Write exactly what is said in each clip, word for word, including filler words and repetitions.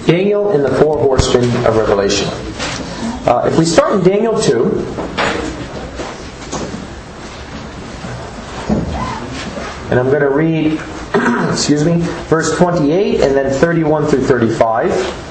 Daniel and the four horsemen of Revelation. Uh, if we start in Daniel two, and I'm going to read, excuse me, verse twenty-eight and then thirty-one through thirty-five.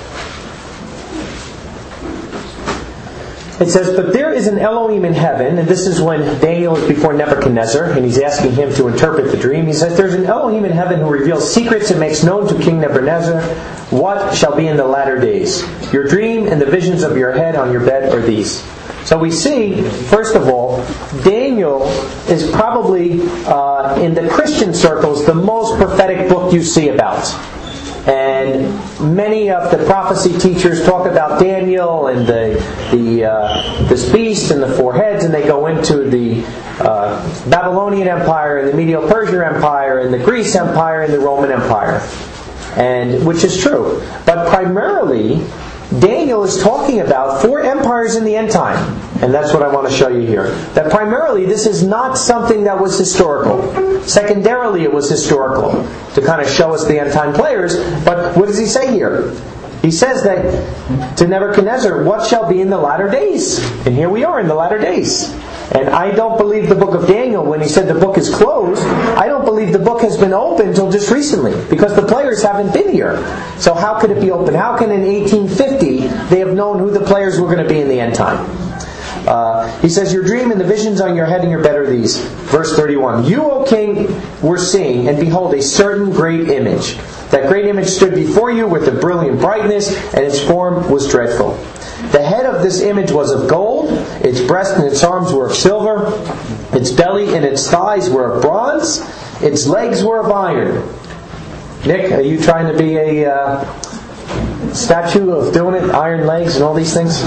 It says, "But there is an Elohim in heaven," and this is when Daniel is before Nebuchadnezzar, and he's asking him to interpret the dream. He says, "There's an Elohim in heaven who reveals secrets and makes known to King Nebuchadnezzar what shall be in the latter days. Your dream and the visions of your head on your bed are these." So we see, first of all, Daniel is probably, uh, in the Christian circles, the most prophetic book you see about. And many of the prophecy teachers talk about Daniel and the the uh, this beast and the four heads, and they go into the uh, Babylonian Empire and the Medo-Persian Empire and the Greece Empire and the Roman Empire, and which is true. But primarily, Daniel is talking about four empires in the end time. And that's what I want to show you here. That primarily this is not something that was historical. Secondarily it was historical, to kind of show us the end time players. But what does he say here? He says that to Nebuchadnezzar, what shall be in the latter days? And here we are in the latter days. And I don't believe the book of Daniel, when he said the book is closed, I don't believe the book has been opened until just recently, because the players haven't been here. So how could it be open? How can in eighteen fifty they have known who the players were going to be in the end time? Uh, he says, "Your dream and the visions on your head and your bed are these." Verse thirty-one, "You, O king, were seeing, and behold, a certain great image. That great image stood before you with a brilliant brightness, and its form was dreadful. The head of this image was of gold, its breast and its arms were of silver, its belly and its thighs were of bronze, its legs were of iron." Nick, are you trying to be a uh, statue of doing it? Iron legs and all these things?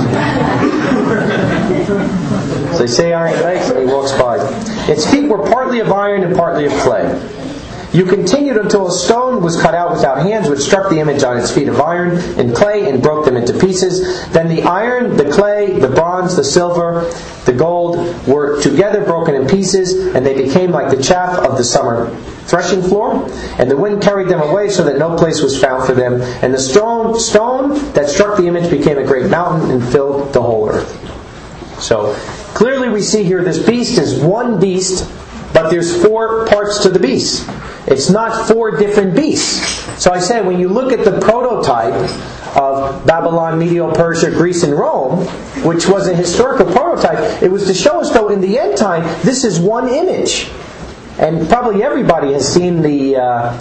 So they say iron legs, and he walks by. "Its feet were partly of iron and partly of clay. You continued until a stone was cut out without hands, which struck the image on its feet of iron and clay and broke them into pieces. Then the iron, the clay, the bronze, the silver, the gold were together broken in pieces, and they became like the chaff of the summer threshing floor. And the wind carried them away so that no place was found for them. And the stone, stone that struck the image became a great mountain and filled the whole earth." So clearly we see here this beast is one beast, but there's four parts to the beast. It's not four different beasts. So I said, when you look at the prototype of Babylon, Medo-Persia, Greece, and Rome, which was a historical prototype, it was to show us, though, in the end time, this is one image. And probably everybody has seen the uh,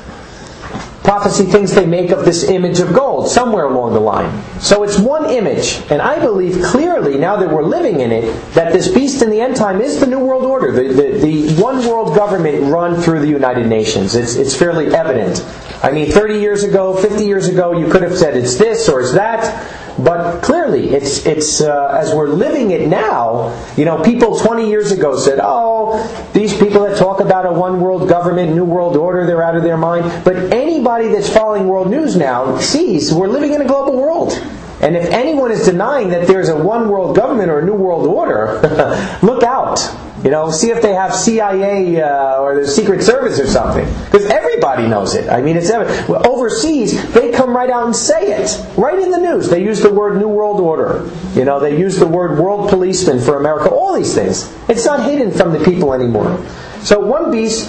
prophecy things they make of this image of gold, somewhere along the line. So it's one image. And I believe clearly, now that we're living in it, that this beast in the end time is the New World Order, the, the, the one world government run through the United Nations. It's, it's fairly evident. I mean, thirty years ago, fifty years ago, you could have said it's this or it's that. But clearly, it's it's uh, as we're living it now, you know, people twenty years ago said, "Oh, these people that talk about a one world government, new world order, they're out of their mind." But anybody that's following world news now sees we're living in a global world. And if anyone is denying that there's a one world government or a new world order, look out. You know, see if they have C I A uh, or the Secret Service or something. Because everybody knows it. I mean, it's evident. Overseas, they come right out and say it. Right in the news. They use the word New World Order. You know, they use the word World Policeman for America. All these things. It's not hidden from the people anymore. So one beast,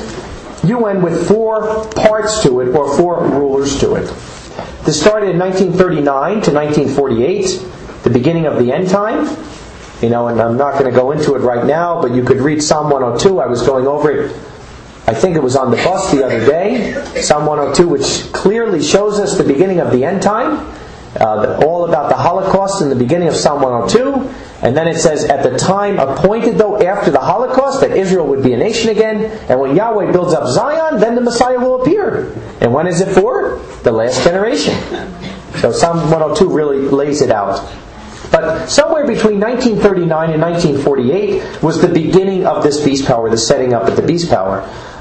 U N with four parts to it, or four rulers to it. This started in nineteen thirty-nine to nineteen forty-eight, the beginning of the end time. You know, and I'm not going to go into it right now, but you could read Psalm one oh two. I was going over it, I think it was on the bus the other day. Psalm one oh two, which clearly shows us the beginning of the end time. Uh, all about the Holocaust in the beginning of Psalm one oh two. And then it says, at the time appointed, though, after the Holocaust, that Israel would be a nation again. And when Yahweh builds up Zion, then the Messiah will appear. And when is it for? The last generation. So Psalm one oh two really lays it out. But somewhere between nineteen thirty-nine and nineteen forty-eight was the beginning of this beast power, the setting up of the beast power.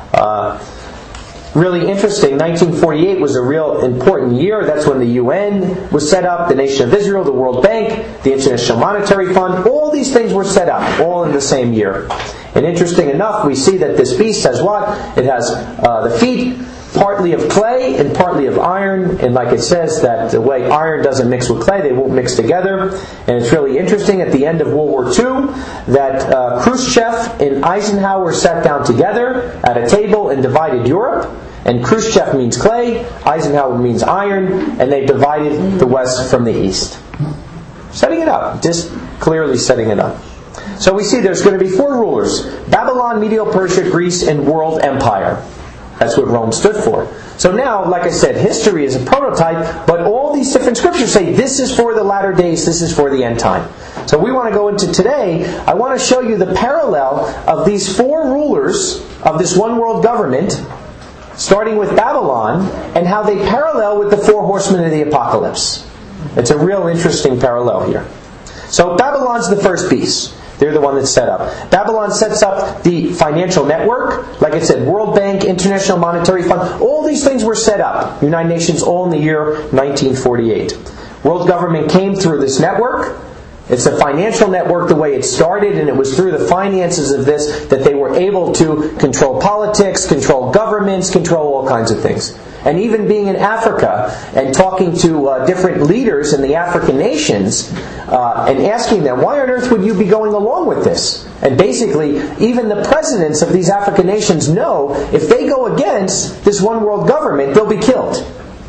Uh, really interesting, nineteen forty-eight was a real important year. That's when the U N was set up, the Nation of Israel, the World Bank, the International Monetary Fund. All these things were set up, all in the same year. And interesting enough, we see that this beast has what? It has uh, the feet partly of clay and partly of iron. And like it says, that the way iron doesn't mix with clay, they won't mix together. And it's really interesting, at the end of World War Two, that uh, Khrushchev and Eisenhower sat down together at a table and divided Europe. And Khrushchev means clay, Eisenhower means iron, and they divided the West from the East. Setting it up, just clearly setting it up. So we see there's going to be four rulers: Babylon, Medo-Persia, Greece, and world empire. That's what Rome stood for. So now, like I said, history is a prototype, but all these different scriptures say this is for the latter days, this is for the end time. So we want to go into today, I want to show you the parallel of these four rulers of this one world government, starting with Babylon, and how they parallel with the four horsemen of the apocalypse. It's a real interesting parallel here. So Babylon's the first beast. They're the one that's set up. Babylon sets up the financial network. Like I said, World Bank, International Monetary Fund, all these things were set up. United Nations, all in the year nineteen forty-eight. World government came through this network. It's a financial network the way it started, and it was through the finances of this that they were able to control politics, control governments, control all kinds of things. And even being in Africa and talking to uh, different leaders in the African nations uh, and asking them, why on earth would you be going along with this? And basically, even the presidents of these African nations know if they go against this one world government, they'll be killed.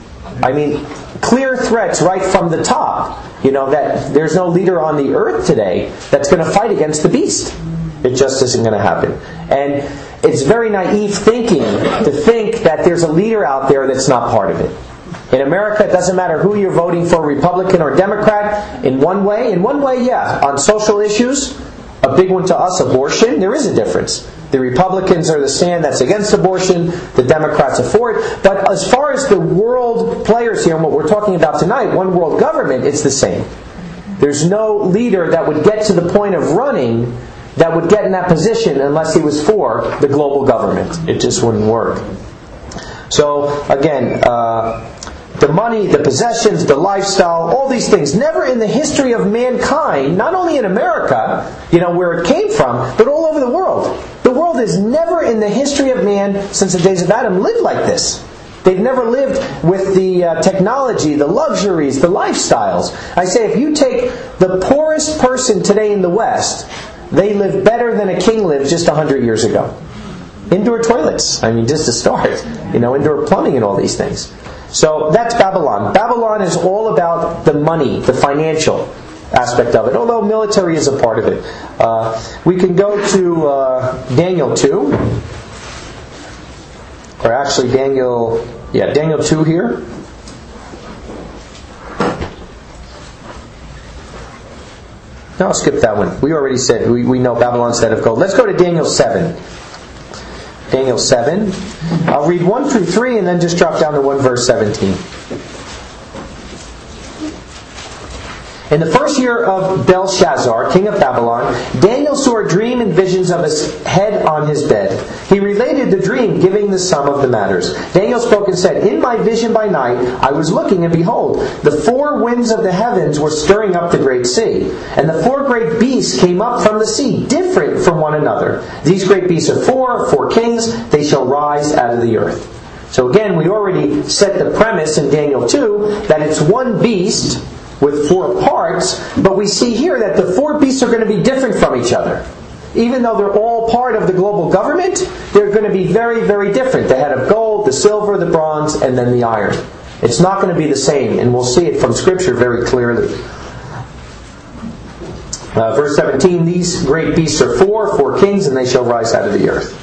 I mean, clear threats right from the top. You know, that there's no leader on the earth today that's going to fight against the beast. It just isn't going to happen. And it's very naive thinking to think that there's a leader out there that's not part of it. In America, it doesn't matter who you're voting for, Republican or Democrat. In one way, in one way, yeah. On social issues, a big one to us, abortion, there is a difference. The Republicans are the stand that's against abortion, the Democrats are for it. But as far as the world players here and what we're talking about tonight, one world government, it's the same. There's no leader that would get to the point of running that would get in that position unless he was for the global government. It just wouldn't work. So, again, uh, the money, the possessions, the lifestyle, all these things, never in the history of mankind, not only in America, you know, where it came from, but all over the world. The world has never in the history of man, since the days of Adam, lived like this. They've never lived with the uh, technology, the luxuries, the lifestyles. I say, if you take the poorest person today in the West, they live better than a king lived just one hundred years ago. Indoor toilets, I mean, just to start. You know, indoor plumbing and all these things. So that's Babylon. Babylon is all about the money, the financial aspect of it, although military is a part of it. Uh, we can go to uh, Daniel two. Or actually Daniel, yeah, Daniel two here. No, I'll skip that one. We already said, we, we know Babylon's head of gold. Let's go to Daniel seven. Daniel seven. I'll read one through three and then just drop down to one verse seventeen. In the first year of Belshazzar, king of Babylon, Daniel saw a dream and visions of his head on his bed. He related the dream, giving the sum of the matters. Daniel spoke and said, in my vision by night, I was looking, and behold, the four winds of the heavens were stirring up the great sea. And the four great beasts came up from the sea, different from one another. These great beasts are four, four kings. They shall rise out of the earth. So again, we already set the premise in Daniel two that it's one beast with four parts, but we see here that the four beasts are going to be different from each other. Even though they're all part of the global government, they're going to be very, very different. The head of gold, the silver, the bronze, and then the iron. It's not going to be the same, and we'll see it from Scripture very clearly. Uh, verse seventeen, these great beasts are four, four kings, and they shall rise out of the earth.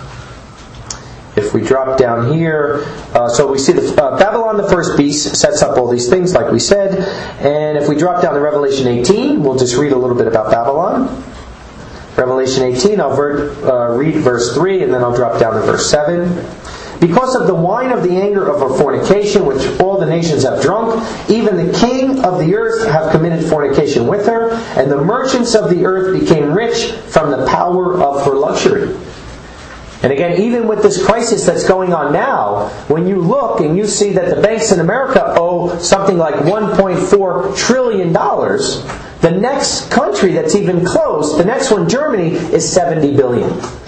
If we drop down here, uh, so we see the uh, Babylon, the first beast, sets up all these things like we said. And if we drop down to Revelation eighteen, we'll just read a little bit about Babylon. Revelation eighteen, I'll ver- uh, read verse three and then I'll drop down to verse seven. Because of the wine of the anger of her fornication, which all the nations have drunk, even the king of the earth have committed fornication with her, and the merchants of the earth became rich from the power of her luxury. And again, even with this crisis that's going on now, when you look and you see that the banks in America owe something like one point four trillion dollars, the next country that's even close, the next one, Germany, is seventy billion dollars.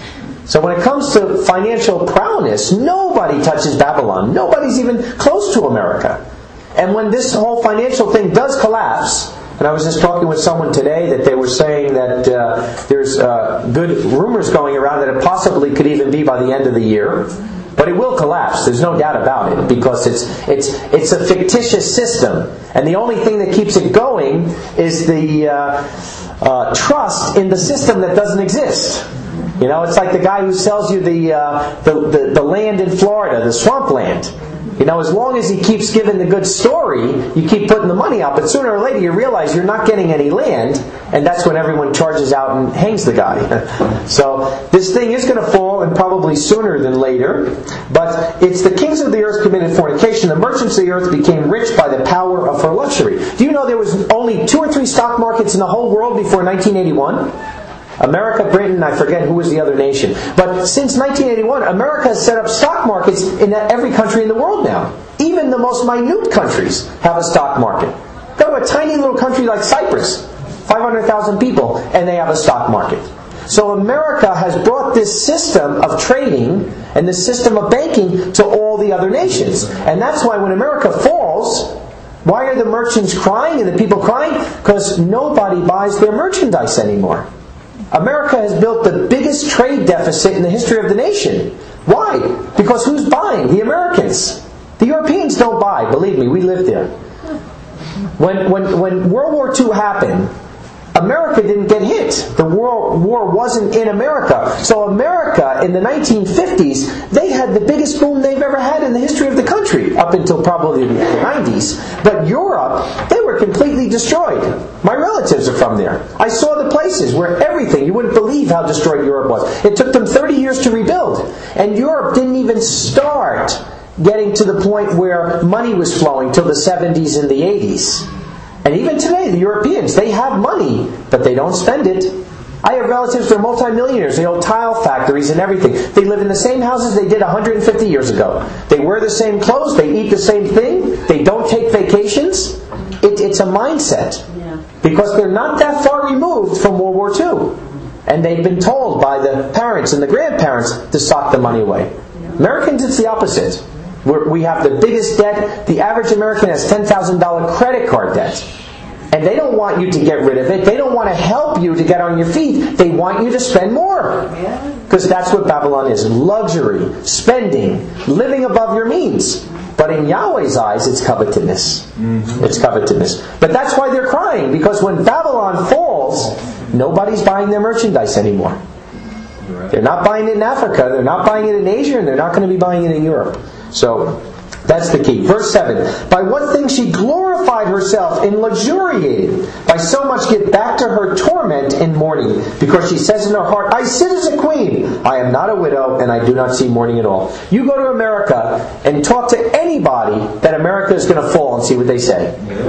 So when it comes to financial prowess, nobody touches Babylon. Nobody's even close to America. And when this whole financial thing does collapse, and I was just talking with someone today that they were saying that uh, there's uh, good rumors going around that it possibly could even be by the end of the year. But it will collapse. There's no doubt about it, because it's it's it's a fictitious system, and the only thing that keeps it going is the uh, uh, trust in the system that doesn't exist. You know, it's like the guy who sells you the, uh, the the the land in Florida, the swamp land. You know, as long as he keeps giving the good story, you keep putting the money out. But sooner or later you realize you're not getting any land, and that's when everyone charges out and hangs the guy. So this thing is going to fall, and probably sooner than later. But it's the kings of the earth committed fornication. The merchants of the earth became rich by the power of her luxury. Do you know there was only two or three stock markets in the whole world before nineteen eighty-one? America, Britain, I forget who was the other nation. But since nineteen eighty-one, America has set up stock markets in every country in the world now. Even the most minute countries have a stock market. Go to a tiny little country like Cyprus, five hundred thousand people, and they have a stock market. So America has brought this system of trading and this system of banking to all the other nations. And that's why when America falls, why are the merchants crying and the people crying? Because nobody buys their merchandise anymore. America has built the biggest trade deficit in the history of the nation. Why? Because who's buying? The Americans. The Europeans don't buy. Believe me, we lived there. When when when World War Two happened, America didn't get hit. The war, war wasn't in America. So America, in the nineteen fifties, they had the biggest boom they've ever had in the history of the country, up until probably the nineties. But Europe, they were completely destroyed. My relatives are from there. I saw the places where everything, you wouldn't believe how destroyed Europe was. It took them thirty years to rebuild. And Europe didn't even start getting to the point where money was flowing till the seventies and the eighties. And even today, the Europeans, they have money, but they don't spend it. I have relatives who are multimillionaires. They own tile factories and everything. They live in the same houses they did one hundred fifty years ago. They wear the same clothes. They eat the same thing. They don't take vacations. It, it's a mindset. Because they're not that far removed from World War Two. And they've been told by the parents and the grandparents to sock the money away. Americans, it's the opposite. We're, we have the biggest debt. The average American has ten thousand dollars credit card debt. And they don't want you to get rid of it. They don't want to help you to get on your feet. They want you to spend more. Because that's what Babylon is. Luxury, spending, living above your means. But in Yahweh's eyes, it's covetousness. Mm-hmm. It's covetousness. But that's why they're crying. Because when Babylon falls, nobody's buying their merchandise anymore. They're not buying it in Africa. They're not buying it in Asia. And they're not going to be buying it in Europe. So that's the key. Verse seven. By what thing she glorified herself and luxuriated, by so much get back to her torment in mourning. Because she says in her heart, I sit as a queen. I am not a widow, and I do not see mourning at all. You go to America and talk to anybody that America is going to fall and see what they say.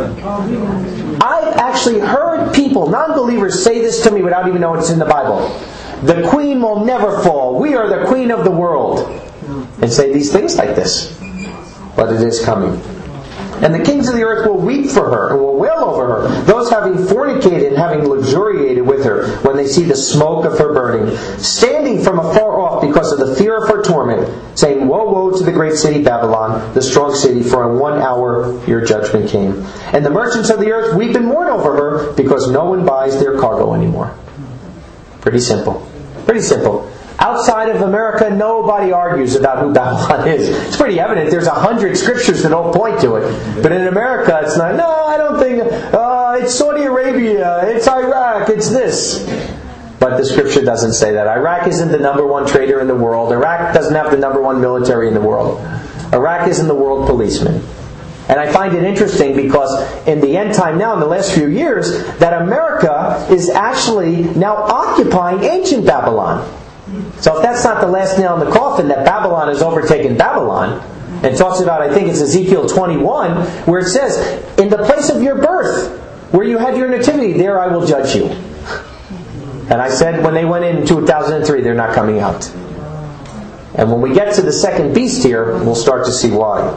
I've actually heard people, non-believers, say this to me without even knowing it's in the Bible. The queen will never fall. We are the queen of the world. And say these things like this. But it is coming. And the kings of the earth will weep for her and will wail over her. Those having fornicated and having luxuriated with her, when they see the smoke of her burning, standing from afar off because of the fear of her torment, saying, Woe, woe to the great city Babylon, the strong city, for in one hour your judgment came. And the merchants of the earth weep and mourn over her, because no one buys their cargo anymore. Pretty simple. Pretty simple. Outside of America, nobody argues about who Babylon is. It's pretty evident. There's a hundred scriptures that don't point to it. But in America, it's not, no, I don't think, uh, it's Saudi Arabia, it's Iraq, it's this. But the scripture doesn't say that. Iraq isn't the number one trader in the world. Iraq doesn't have the number one military in the world. Iraq isn't the world policeman. And I find it interesting because in the end time now, in the last few years, that America is actually now occupying ancient Babylon. So if that's not the last nail in the coffin, that Babylon has overtaken Babylon, and talks about, I think it's Ezekiel twenty-one, where it says, in the place of your birth, where you had your nativity, there I will judge you. And I said, when they went in two thousand three, they're not coming out. And when we get to the second beast here, we'll start to see why.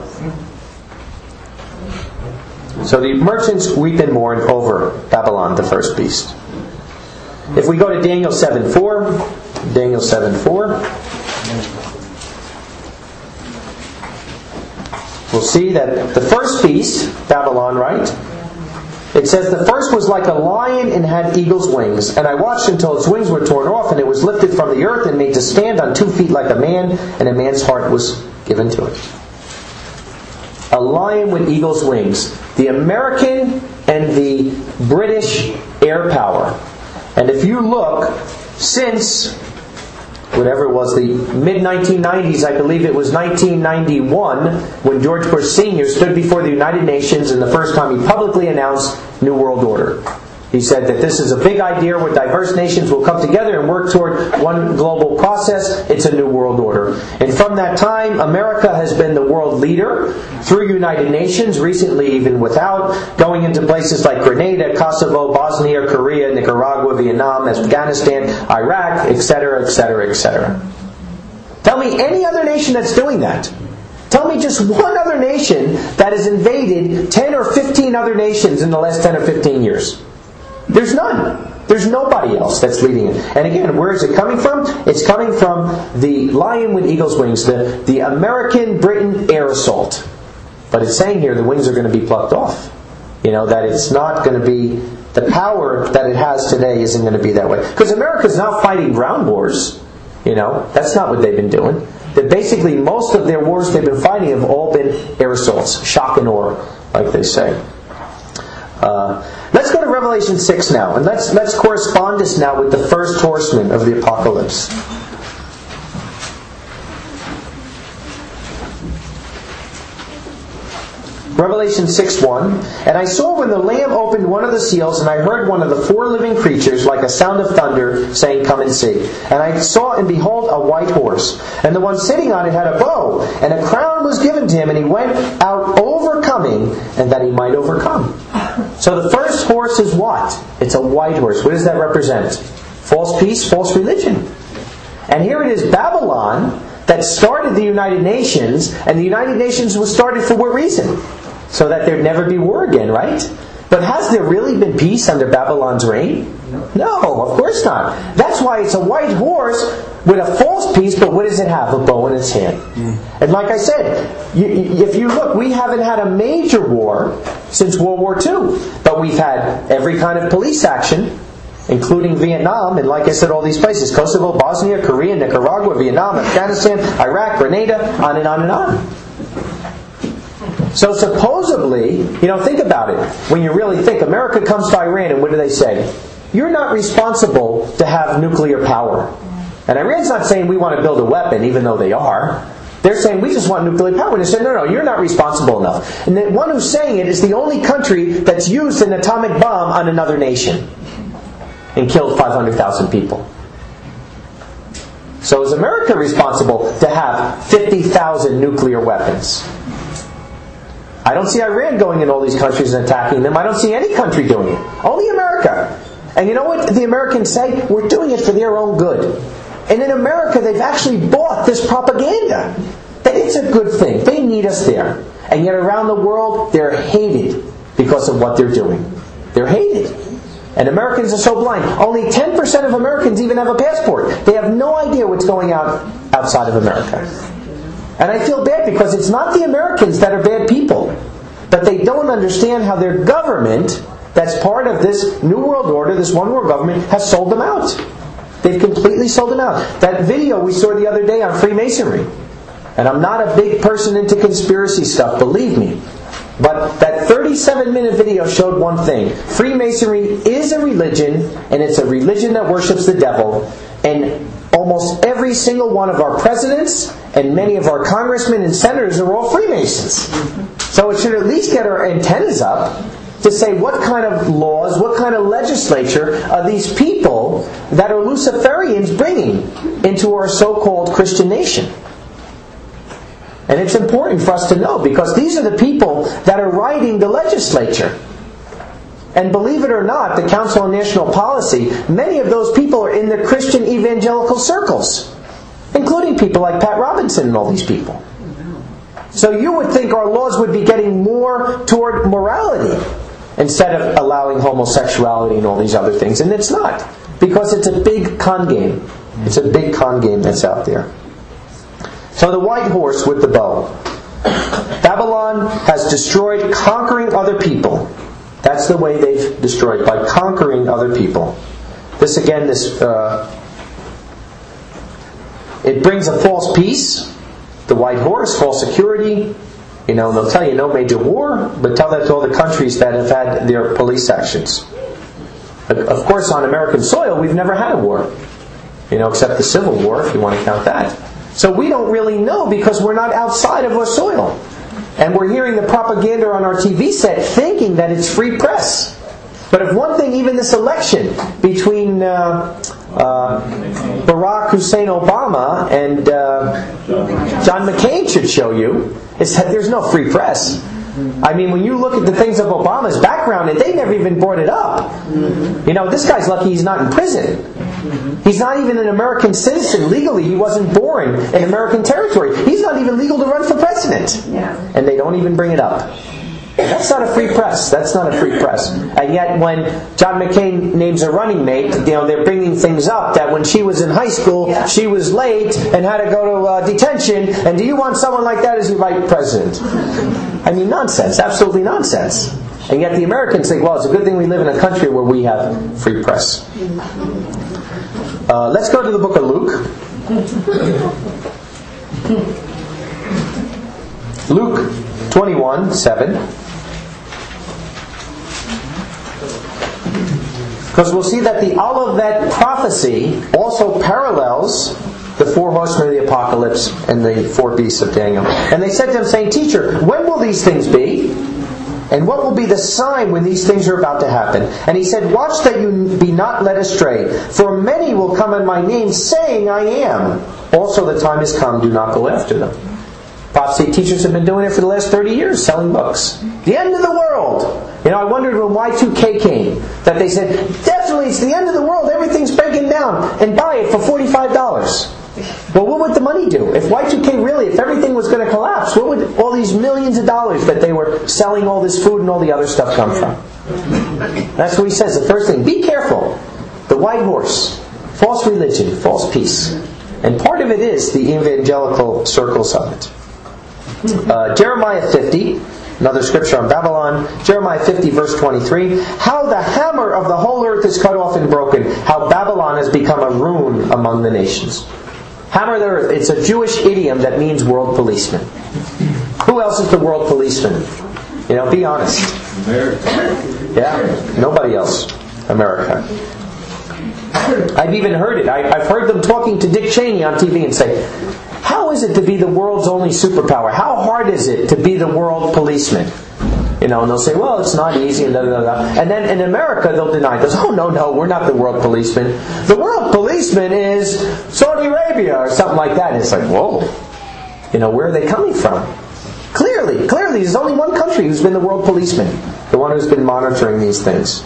So the merchants weep and mourn over Babylon, the first beast. If we go to Daniel seven four, Daniel seven four. We'll see that the first beast, Babylon, right? It says, the first was like a lion and had eagle's wings. And I watched until its wings were torn off, and it was lifted from the earth and made to stand on two feet like a man, and a man's heart was given to it. A lion with eagle's wings. The American and the British air power. And if you look, since whatever it was, the mid nineteen nineties, I believe it was nineteen ninety-one, when George Bush Senior stood before the United Nations and the first time he publicly announced New World Order. He said that this is a big idea where diverse nations will come together and work toward one global process. It's a new world order. And from that time, America has been the world leader through United Nations, recently even without, going into places like Grenada, Kosovo, Bosnia, Korea, Nicaragua, Vietnam, Afghanistan, Iraq, et cetera, et cetera, et cetera. Tell me any other nation that's doing that. Tell me just one other nation that has invaded ten or fifteen other nations in the last ten or fifteen years. There's none. There's nobody else that's leading it. And again, where is it coming from? It's coming from the lion with eagle's wings, the, the American Britain air assault. But it's saying here the wings are going to be plucked off. You know, that it's not going to be, the power that it has today isn't going to be that way. Because America's not fighting ground wars. You know, that's not what they've been doing. That basically most of their wars they've been fighting have all been air assaults. Shock and awe, like they say. Uh, let's go to Revelation six now, and let's let's correspond this now with the first horseman of the apocalypse. Revelation six one. And I saw when the Lamb opened one of the seals, and I heard one of the four living creatures like a sound of thunder, saying, "Come and see." And I saw, and behold, a white horse. And the one sitting on it had a bow, and a crown was given to him, and he went out overcoming, and that he might overcome. So the first horse is what? It's a white horse. What does that represent? False peace, false religion. And here it is Babylon that started the United Nations, and the United Nations was started for what reason? So that there'd never be war again, right? But has there really been peace under Babylon's reign? No, of course not. That's why it's a white horse with a false peace, but what does it have? A bow in its hand. Mm. And like I said, you, if you look, we haven't had a major war since World War Two. But we've had every kind of police action, including Vietnam, and like I said, all these places. Kosovo, Bosnia, Korea, Nicaragua, Vietnam, Afghanistan, Iraq, Grenada, on and on and on. So supposedly, you know, think about it. When you really think, America comes to Iran, and what do they say? You're not responsible to have nuclear power. And Iran's not saying we want to build a weapon, even though they are. They're saying we just want nuclear power. And they say, no, no, you're not responsible enough. And the one who's saying it is the only country that's used an atomic bomb on another nation and killed five hundred thousand people. So is America responsible to have fifty thousand nuclear weapons? I don't see Iran going in all these countries and attacking them. I don't see any country doing it. Only America. And you know what the Americans say? We're doing it for their own good. And in America, they've actually bought this propaganda that it's a good thing. They need us there. And yet around the world, they're hated because of what they're doing. They're hated. And Americans are so blind. Only ten percent of Americans even have a passport. They have no idea what's going on outside of America. And I feel bad because it's not the Americans that are bad people. But they don't understand how their government, that's part of this New World Order, this one world government, has sold them out. They've completely sold them out. That video we saw the other day on Freemasonry. And I'm not a big person into conspiracy stuff, believe me. But that thirty-seven minute video showed one thing. Freemasonry is a religion, and it's a religion that worships the devil. And almost every single one of our presidents and many of our congressmen and senators are all Freemasons. So it should at least get our antennas up to say what kind of laws, what kind of legislature are these people that are Luciferians bringing into our so-called Christian nation. And it's important for us to know because these are the people that are writing the legislature. And believe it or not, the Council on National Policy, many of those people are in the Christian evangelical circles, including people like Pat Robinson and all these people. So you would think our laws would be getting more toward morality instead of allowing homosexuality and all these other things. And it's not, because it's a big con game. It's a big con game that's out there. So the white horse with the bow. Babylon has destroyed, conquering other people. That's the way they've destroyed, by conquering other people. This again, this uh, it brings a false peace. The white horse, false security. You know, they'll tell you no major war, but tell that to all the countries that have had their police actions. Of course, on American soil, we've never had a war. You know, except the Civil War, if you want to count that. So we don't really know because we're not outside of our soil. And we're hearing the propaganda on our T V set thinking that it's free press. But if one thing, even this election between uh, uh, Barack Hussein Obama and uh, John McCain should show you, is that there's no free press. I mean, when you look at the things of Obama's background, and they never even brought it up. You know, this guy's lucky he's not in prison. He's not even an American citizen. Legally, he wasn't born in American territory. He's not even legal to run for president. And they don't even bring it up. That's not a free press. That's not a free press. And yet when John McCain names a running mate, you know, they're bringing things up that when she was in high school, yeah. she was late and had to go to uh, detention. And do you want someone like that as your vice president? I mean, nonsense. Absolutely nonsense. And yet the Americans think, well, it's a good thing we live in a country where we have free press. Uh, let's go to the book of Luke. Luke twenty-one, seven. Because we'll see that the Olivet prophecy also parallels the four horsemen of the apocalypse and the four beasts of Daniel. And they said to him, saying, Teacher, when will these things be? And what will be the sign when these things are about to happen? And he said, Watch that you be not led astray. For many will come in my name, saying, I am. Also the time has come, do not go after them. Prophecy teachers have been doing it for the last thirty years, selling books. The end of the world. You know, I wondered when Y two K came, that they said, definitely it's the end of the world, everything's breaking down, and buy it for forty-five dollars. Well, what would the money do? If Y two K really, if everything was going to collapse, what would all these millions of dollars that they were selling all this food and all the other stuff come from? That's what he says. The first thing, be careful. The white horse, false religion, false peace. And part of it is the evangelical circles of it. Uh, Jeremiah fifty, another scripture on Babylon. Jeremiah fifty, verse twenty-three. How the hammer of the whole earth is cut off and broken. How Babylon has become a ruin among the nations. Hammer of the earth. It's a Jewish idiom that means world policeman. Who else is the world policeman? You know, be honest. America. Yeah, nobody else. America. I've even heard it. I, I've heard them talking to Dick Cheney on T V and say, how is it to be the world's only superpower? How hard is it to be the world policeman? You know, and they'll say, well, it's not easy, and da, da, da. And then in America, they'll deny this. Oh, no, no, we're not the world policeman. The world policeman is Saudi Arabia or something like that. And it's like, whoa. You know, where are they coming from? Clearly, clearly, there's only one country who's been the world policeman. The one who's been monitoring these things.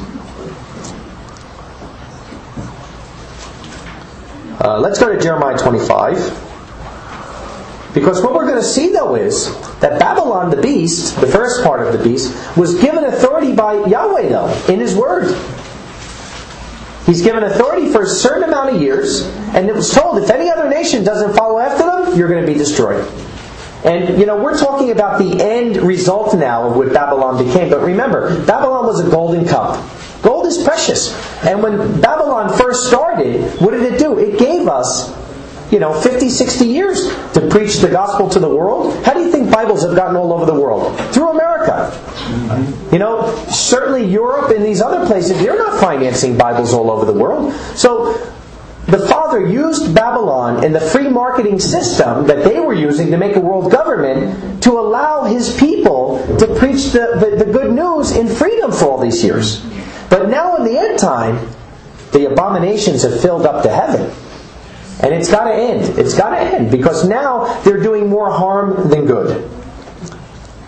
Uh, let's go to Jeremiah twenty-five. Because what we're going to see, though, is that Babylon, the beast, the first part of the beast, was given authority by Yahweh, though, in His Word. He's given authority for a certain amount of years, and it was told, if any other nation doesn't follow after them, you're going to be destroyed. And, you know, we're talking about the end result now of what Babylon became. But remember, Babylon was a golden cup. Gold is precious. And when Babylon first started, what did it do? It gave us, you know, fifty, sixty years to preach the gospel to the world. How do you think Bibles have gotten all over the world? Through America. You know, certainly Europe and these other places, they're not financing Bibles all over the world. So the Father used Babylon and the free marketing system that they were using to make a world government to allow His people to preach the, the, the good news in freedom for all these years. But now in the end time, the abominations have filled up to heaven. And it's got to end. It's got to end. Because now they're doing more harm than good.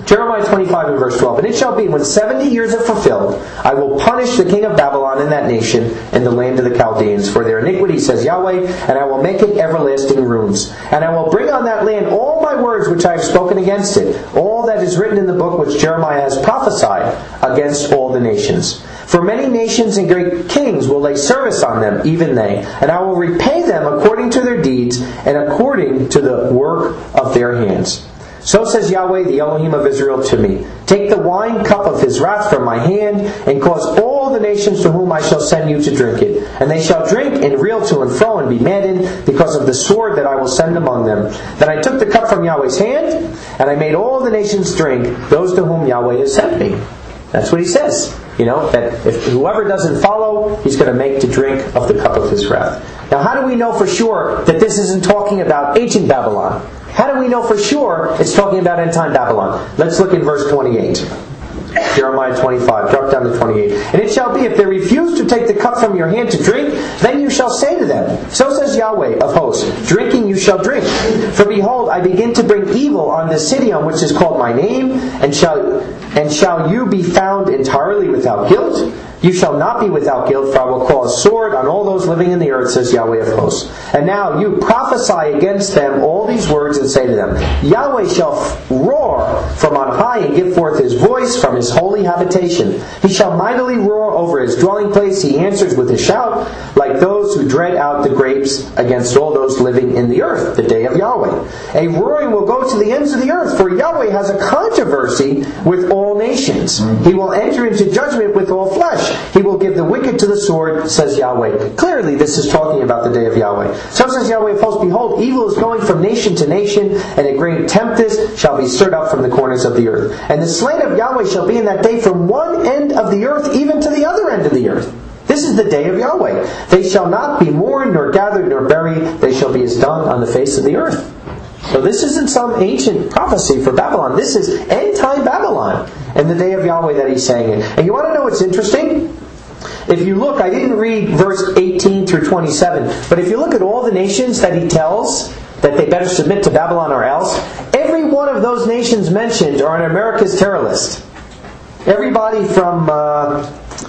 Jeremiah twenty-five and verse twelve. And it shall be, when seventy years are fulfilled, I will punish the king of Babylon and that nation and the land of the Chaldeans for their iniquity, says Yahweh, and I will make it everlasting ruins. And I will bring on that land all my words which I have spoken against it, all that is written in the book which Jeremiah has prophesied against all the nations. For many nations and great kings will lay service on them, even they, and I will repay them according to their deeds and according to the work of their hands. So says Yahweh, the Elohim of Israel, to me, take the wine cup of his wrath from my hand, and cause all the nations to whom I shall send you to drink it. And they shall drink and reel to and fro and be maddened because of the sword that I will send among them. Then I took the cup from Yahweh's hand, and I made all the nations drink, those to whom Yahweh has sent me. That's what he says. You know, that if whoever doesn't follow, he's going to make to drink of the cup of his wrath. Now, how do we know for sure that this isn't talking about ancient Babylon? How do we know for sure it's talking about end-time Babylon? Let's look in verse twenty-eight. Jeremiah twenty-five, drop down to twenty-eight. And it shall be, if they refuse to take the cup from your hand to drink, then you shall say to them, so says Yahweh of hosts, drinking you shall drink. For behold, I begin to bring evil on this city on which is called my name, and shall and shall you be found entirely without guilt? You shall not be without guilt, for I will call a sword on all those living in the earth, says Yahweh of hosts. And now you prophesy against them all these words and say to them, Yahweh shall roar from on high and give forth his voice from his holy habitation. He shall mightily roar over his dwelling place. He answers with a shout, like those who dread out the grapes against all those living in the earth, the day of Yahweh. A roaring will go to the ends of the earth, for Yahweh has a controversy with all nations. He will enter into judgment with all flesh. He will give the wicked to the sword, says Yahweh. Clearly, this is talking about the day of Yahweh. So says Yahweh of hosts, behold, evil is going from nation to nation, and a great tempest shall be stirred up from the corners of the earth. And the slain of Yahweh shall be in that day from one end of the earth even to the other end of the earth. This is the day of Yahweh. They shall not be mourned, nor gathered, nor buried. They shall be as dung on the face of the earth. So this isn't some ancient prophecy for Babylon. This is end-time Babylon and the day of Yahweh that he's saying it. And you want to know what's interesting? If you look, I didn't read verse eighteen through twenty-seven, but if you look at all the nations that he tells that they better submit to Babylon or else, every one of those nations mentioned are on America's terror list. Everybody from... Uh,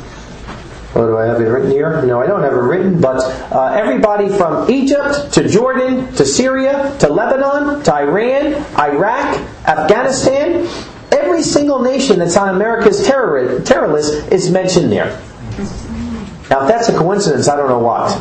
Oh, do I have it written here? No, I don't have it written, but uh, everybody from Egypt to Jordan to Syria to Lebanon to Iran, Iraq, Afghanistan, every single nation that's on America's terror, terror list is mentioned there. Now, if that's a coincidence, I don't know what.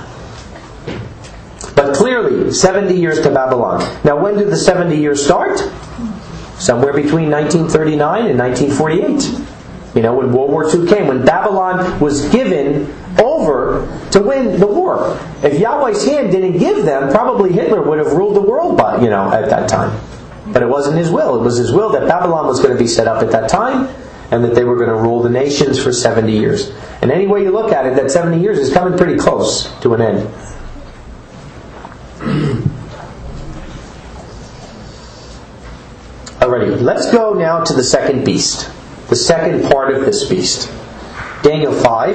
But clearly, seventy years to Babylon. Now, when did the seventy years start? Somewhere between nineteen thirty-nine and nineteen forty-eight. You know, when World War Two came, when Babylon was given over to win the war. If Yahweh's hand didn't give them, probably Hitler would have ruled the world by, you know, at that time. But it wasn't his will. It was his will that Babylon was going to be set up at that time, and that they were going to rule the nations for seventy years. And any way you look at it, that seventy years is coming pretty close to an end. Alrighty, let's go now to the second beast. The second part of this beast. Daniel five.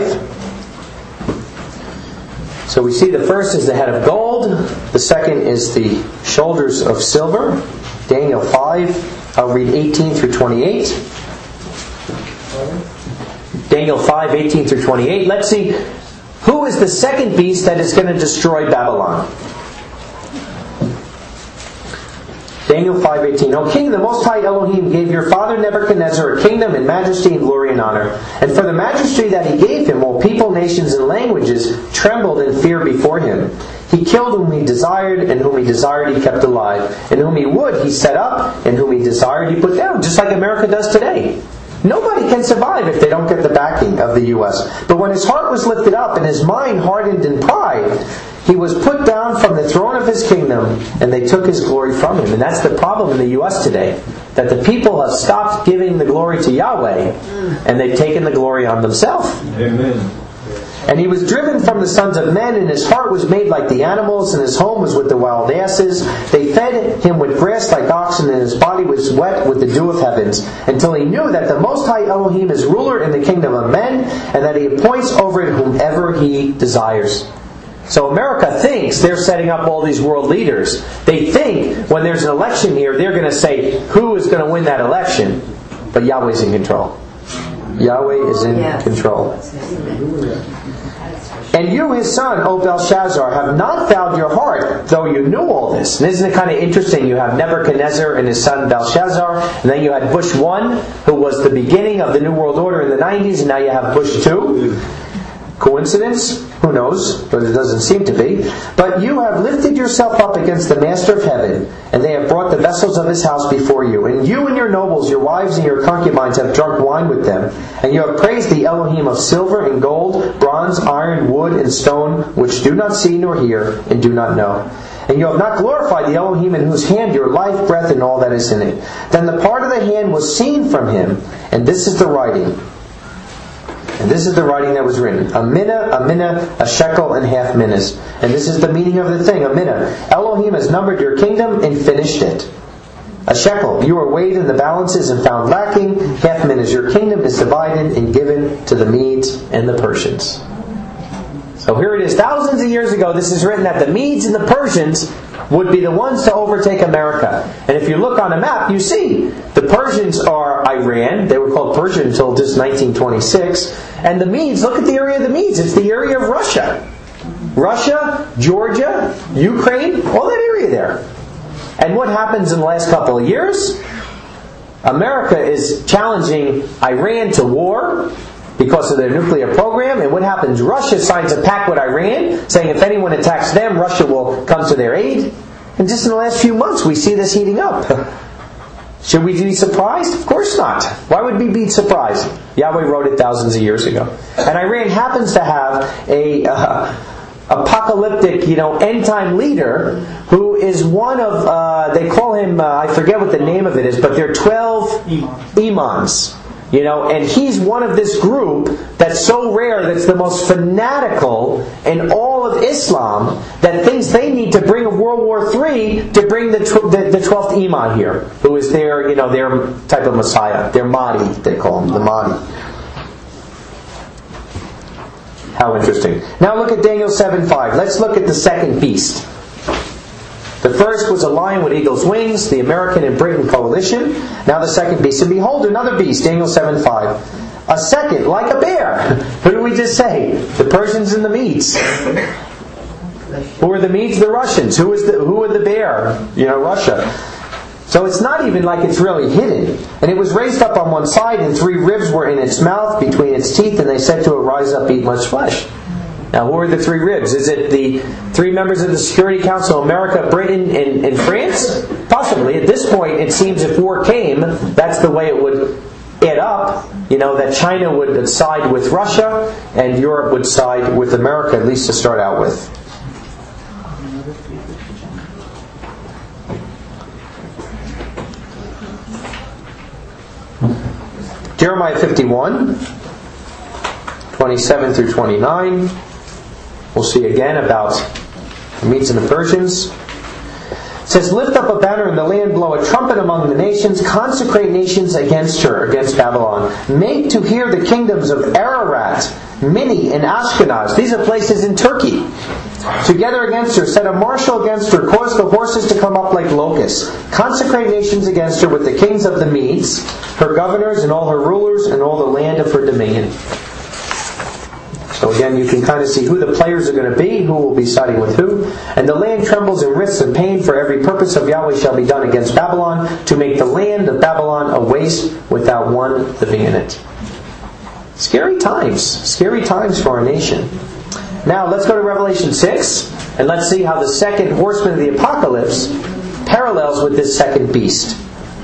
So we see the first is the head of gold. The second is the shoulders of silver. Daniel five. I'll read eighteen through twenty-eight. Daniel five, eighteen through twenty-eight. Let's see, who is the second beast that is going to destroy Babylon? Daniel five eighteen. O King, the Most High Elohim gave your father Nebuchadnezzar a kingdom and majesty and glory and honor. And for the majesty that he gave him, all people, nations, and languages trembled in fear before him. He killed whom he desired, and whom he desired he kept alive. And whom he would he set up, and whom he desired he put down. Just like America does today. Nobody can survive if they don't get the backing of the U S. But when his heart was lifted up and his mind hardened in pride, he was put down from the throne of his kingdom, and they took his glory from him. And that's the problem in the U S today. That the people have stopped giving the glory to Yahweh, and they've taken the glory on themselves. Amen. And he was driven from the sons of men, and his heart was made like the animals, and his home was with the wild asses. They fed him with grass like oxen, and his body was wet with the dew of heavens, until he knew that the Most High Elohim is ruler in the kingdom of men, and that he appoints over it whomever he desires. So America thinks they're setting up all these world leaders. They think when there's an election here, they're going to say who is going to win that election. But Yahweh's in control. Yahweh is in yes. control. And you, his son, O Belshazzar, have not found your heart, though you knew all this. And isn't it kind of interesting? You have Nebuchadnezzar and his son Belshazzar, and then you had Bush one, who was the beginning of the New World Order in the nineties, and now you have Bush two. Coincidence? Who knows? But it doesn't seem to be. But you have lifted yourself up against the Master of Heaven, and they have brought the vessels of his house before you. And you and your nobles, your wives and your concubines have drunk wine with them. And you have praised the Elohim of silver and gold, bronze, iron, wood, and stone, which do not see nor hear, and do not know. And you have not glorified the Elohim in whose hand your life, breath, and all that is in it. Then the part of the hand was seen from him, and this is the writing. And this is the writing that was written. A minna, a minna, a shekel, and half minas. And this is the meaning of the thing, a minna. Elohim has numbered your kingdom and finished it. A shekel, you are weighed in the balances and found lacking. Half minas, your kingdom is divided and given to the Medes and the Persians. So here it is. Thousands of years ago, this is written that the Medes and the Persians would be the ones to overtake America. And if you look on a map, you see the Persians are Iran. They were called Persia until just nineteen twenty-six. And the Medes, look at the area of the Medes. It's the area of Russia. Russia, Georgia, Ukraine, all that area there. And what happens in the last couple of years? America is challenging Iran to war because of their nuclear program. And what happens? Russia signs a pact with Iran, saying if anyone attacks them, Russia will come to their aid. And just in the last few months, we see this heating up. Should we be surprised? Of course not. Why would we be surprised? Yahweh wrote it thousands of years ago. And Iran happens to have a uh, apocalyptic, you know, end-time leader who is one of, uh, they call him, uh, I forget what the name of it is, but they're twelve imams. You know, and he's one of this group that's so rare, that's the most fanatical in all of Islam, that thinks they need to bring a World War Three to bring the tw- the, the twelfth Imam here, who is their, you know, their type of Messiah, their Mahdi, they call him, the Mahdi. How interesting. Now look at Daniel seven five. Let's look at the second beast. The first was a lion with eagle's wings, the American and Britain coalition. Now the second beast. And behold, another beast, Daniel seven five. A second, like a bear. Who did we just say? The Persians and the Medes. Who are the Medes? The Russians. Who is the who are the bear? You know, Russia. So it's not even like it's really hidden. And it was raised up on one side, and three ribs were in its mouth between its teeth, and they said to it, rise up, eat much flesh. Now, who are the three ribs? Is it the three members of the Security Council, America, Britain, and, and France? Possibly. At this point, it seems if war came, that's the way it would add up. You know, that China would side with Russia, and Europe would side with America, at least to start out with. Jeremiah fifty-one, twenty-seven through twenty-nine. We'll see again about the Medes and the Persians. It says, lift up a banner in the land, blow a trumpet among the nations, consecrate nations against her, against Babylon. Make to hear the kingdoms of Ararat, Minni, and Ashkenaz. These are places in Turkey. Together against her, set a marshal against her, cause the horses to come up like locusts. Consecrate nations against her with the kings of the Medes, her governors and all her rulers, and all the land of her dominion. So again, you can kind of see who the players are going to be, who will be siding with who. And the land trembles and writhes in pain, for every purpose of Yahweh shall be done against Babylon, to make the land of Babylon a waste without one living in it. Scary times. Scary times for our nation. Now, let's go to Revelation six, and let's see how the second horseman of the apocalypse parallels with this second beast.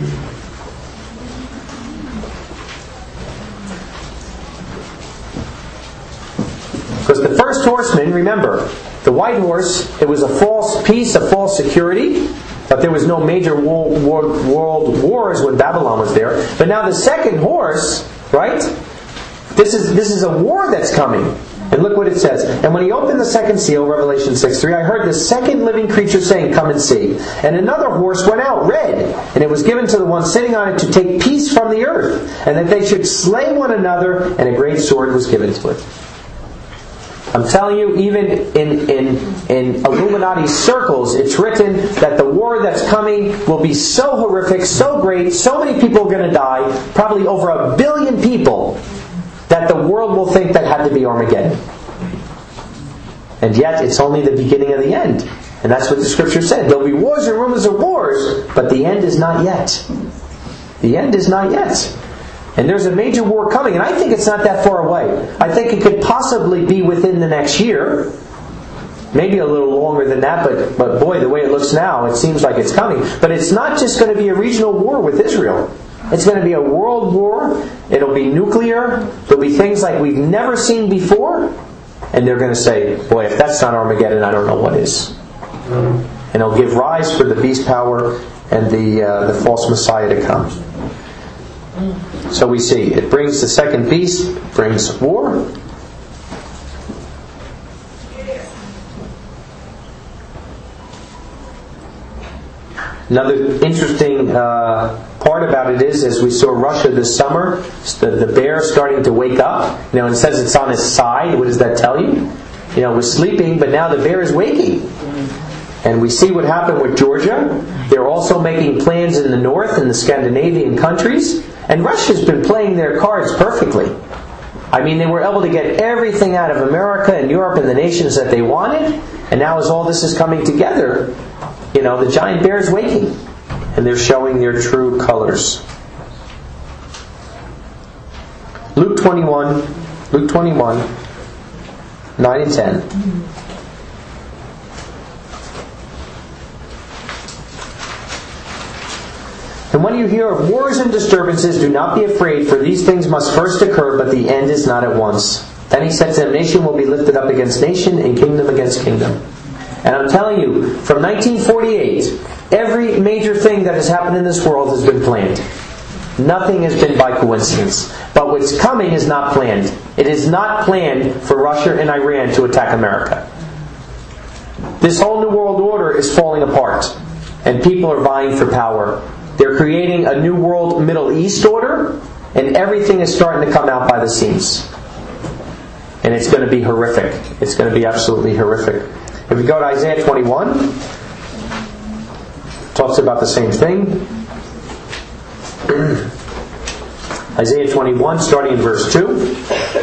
Because the first horseman, remember, the white horse, it was a false peace, a false security, but there was no major world, world, world wars when Babylon was there. But now the second horse, right? This is this is a war that's coming. And look what it says. And when he opened the second seal, Revelation six three, I heard the second living creature saying, come and see. And another horse went out, red, and it was given to the one sitting on it to take peace from the earth, and that they should slay one another, and a great sword was given to it. I'm telling you, even in, in, in Illuminati circles, it's written that the war that's coming will be so horrific, so great, so many people are going to die, probably over a billion people, that the world will think that had to be Armageddon. And yet, it's only the beginning of the end. And that's what the Scripture said. There'll be wars and rumors of wars, but the end is not yet. The end is not yet. And there's a major war coming, and I think it's not that far away. I think it could possibly be within the next year. Maybe a little longer than that, but, but boy, the way it looks now, it seems like it's coming. But it's not just going to be a regional war with Israel. It's going to be a world war. It'll be nuclear. There'll be things like we've never seen before. And they're going to say, boy, if that's not Armageddon, I don't know what is. And it'll give rise for the beast power and the uh, the false Messiah to come. So we see, it brings the second beast, brings war. Another interesting uh, part about it is, as we saw Russia this summer, the, the bear starting to wake up. You know, it says it's on its side. What does that tell you? You know, it was sleeping, but now the bear is waking. And we see what happened with Georgia. They're also making plans in the north, in the Scandinavian countries. And Russia's been playing their cards perfectly. I mean, they were able to get everything out of America and Europe and the nations that they wanted. And now as all this is coming together, you know, the giant bear is waking. And they're showing their true colors. Luke twenty-one, Luke twenty-one, nine and ten. And when you hear of wars and disturbances, do not be afraid, for these things must first occur, but the end is not at once. Then he said to them, nation will be lifted up against nation, and kingdom against kingdom. And I'm telling you, from nineteen forty-eight, every major thing that has happened in this world has been planned. Nothing has been by coincidence. But what's coming is not planned. It is not planned for Russia and Iran to attack America. This whole new world order is falling apart, and people are vying for power. They're creating a new world Middle East order, and everything is starting to come out by the seams. And it's going to be horrific. It's going to be absolutely horrific. If we go to Isaiah twenty-one, it talks about the same thing. Isaiah twenty-one, starting in verse two.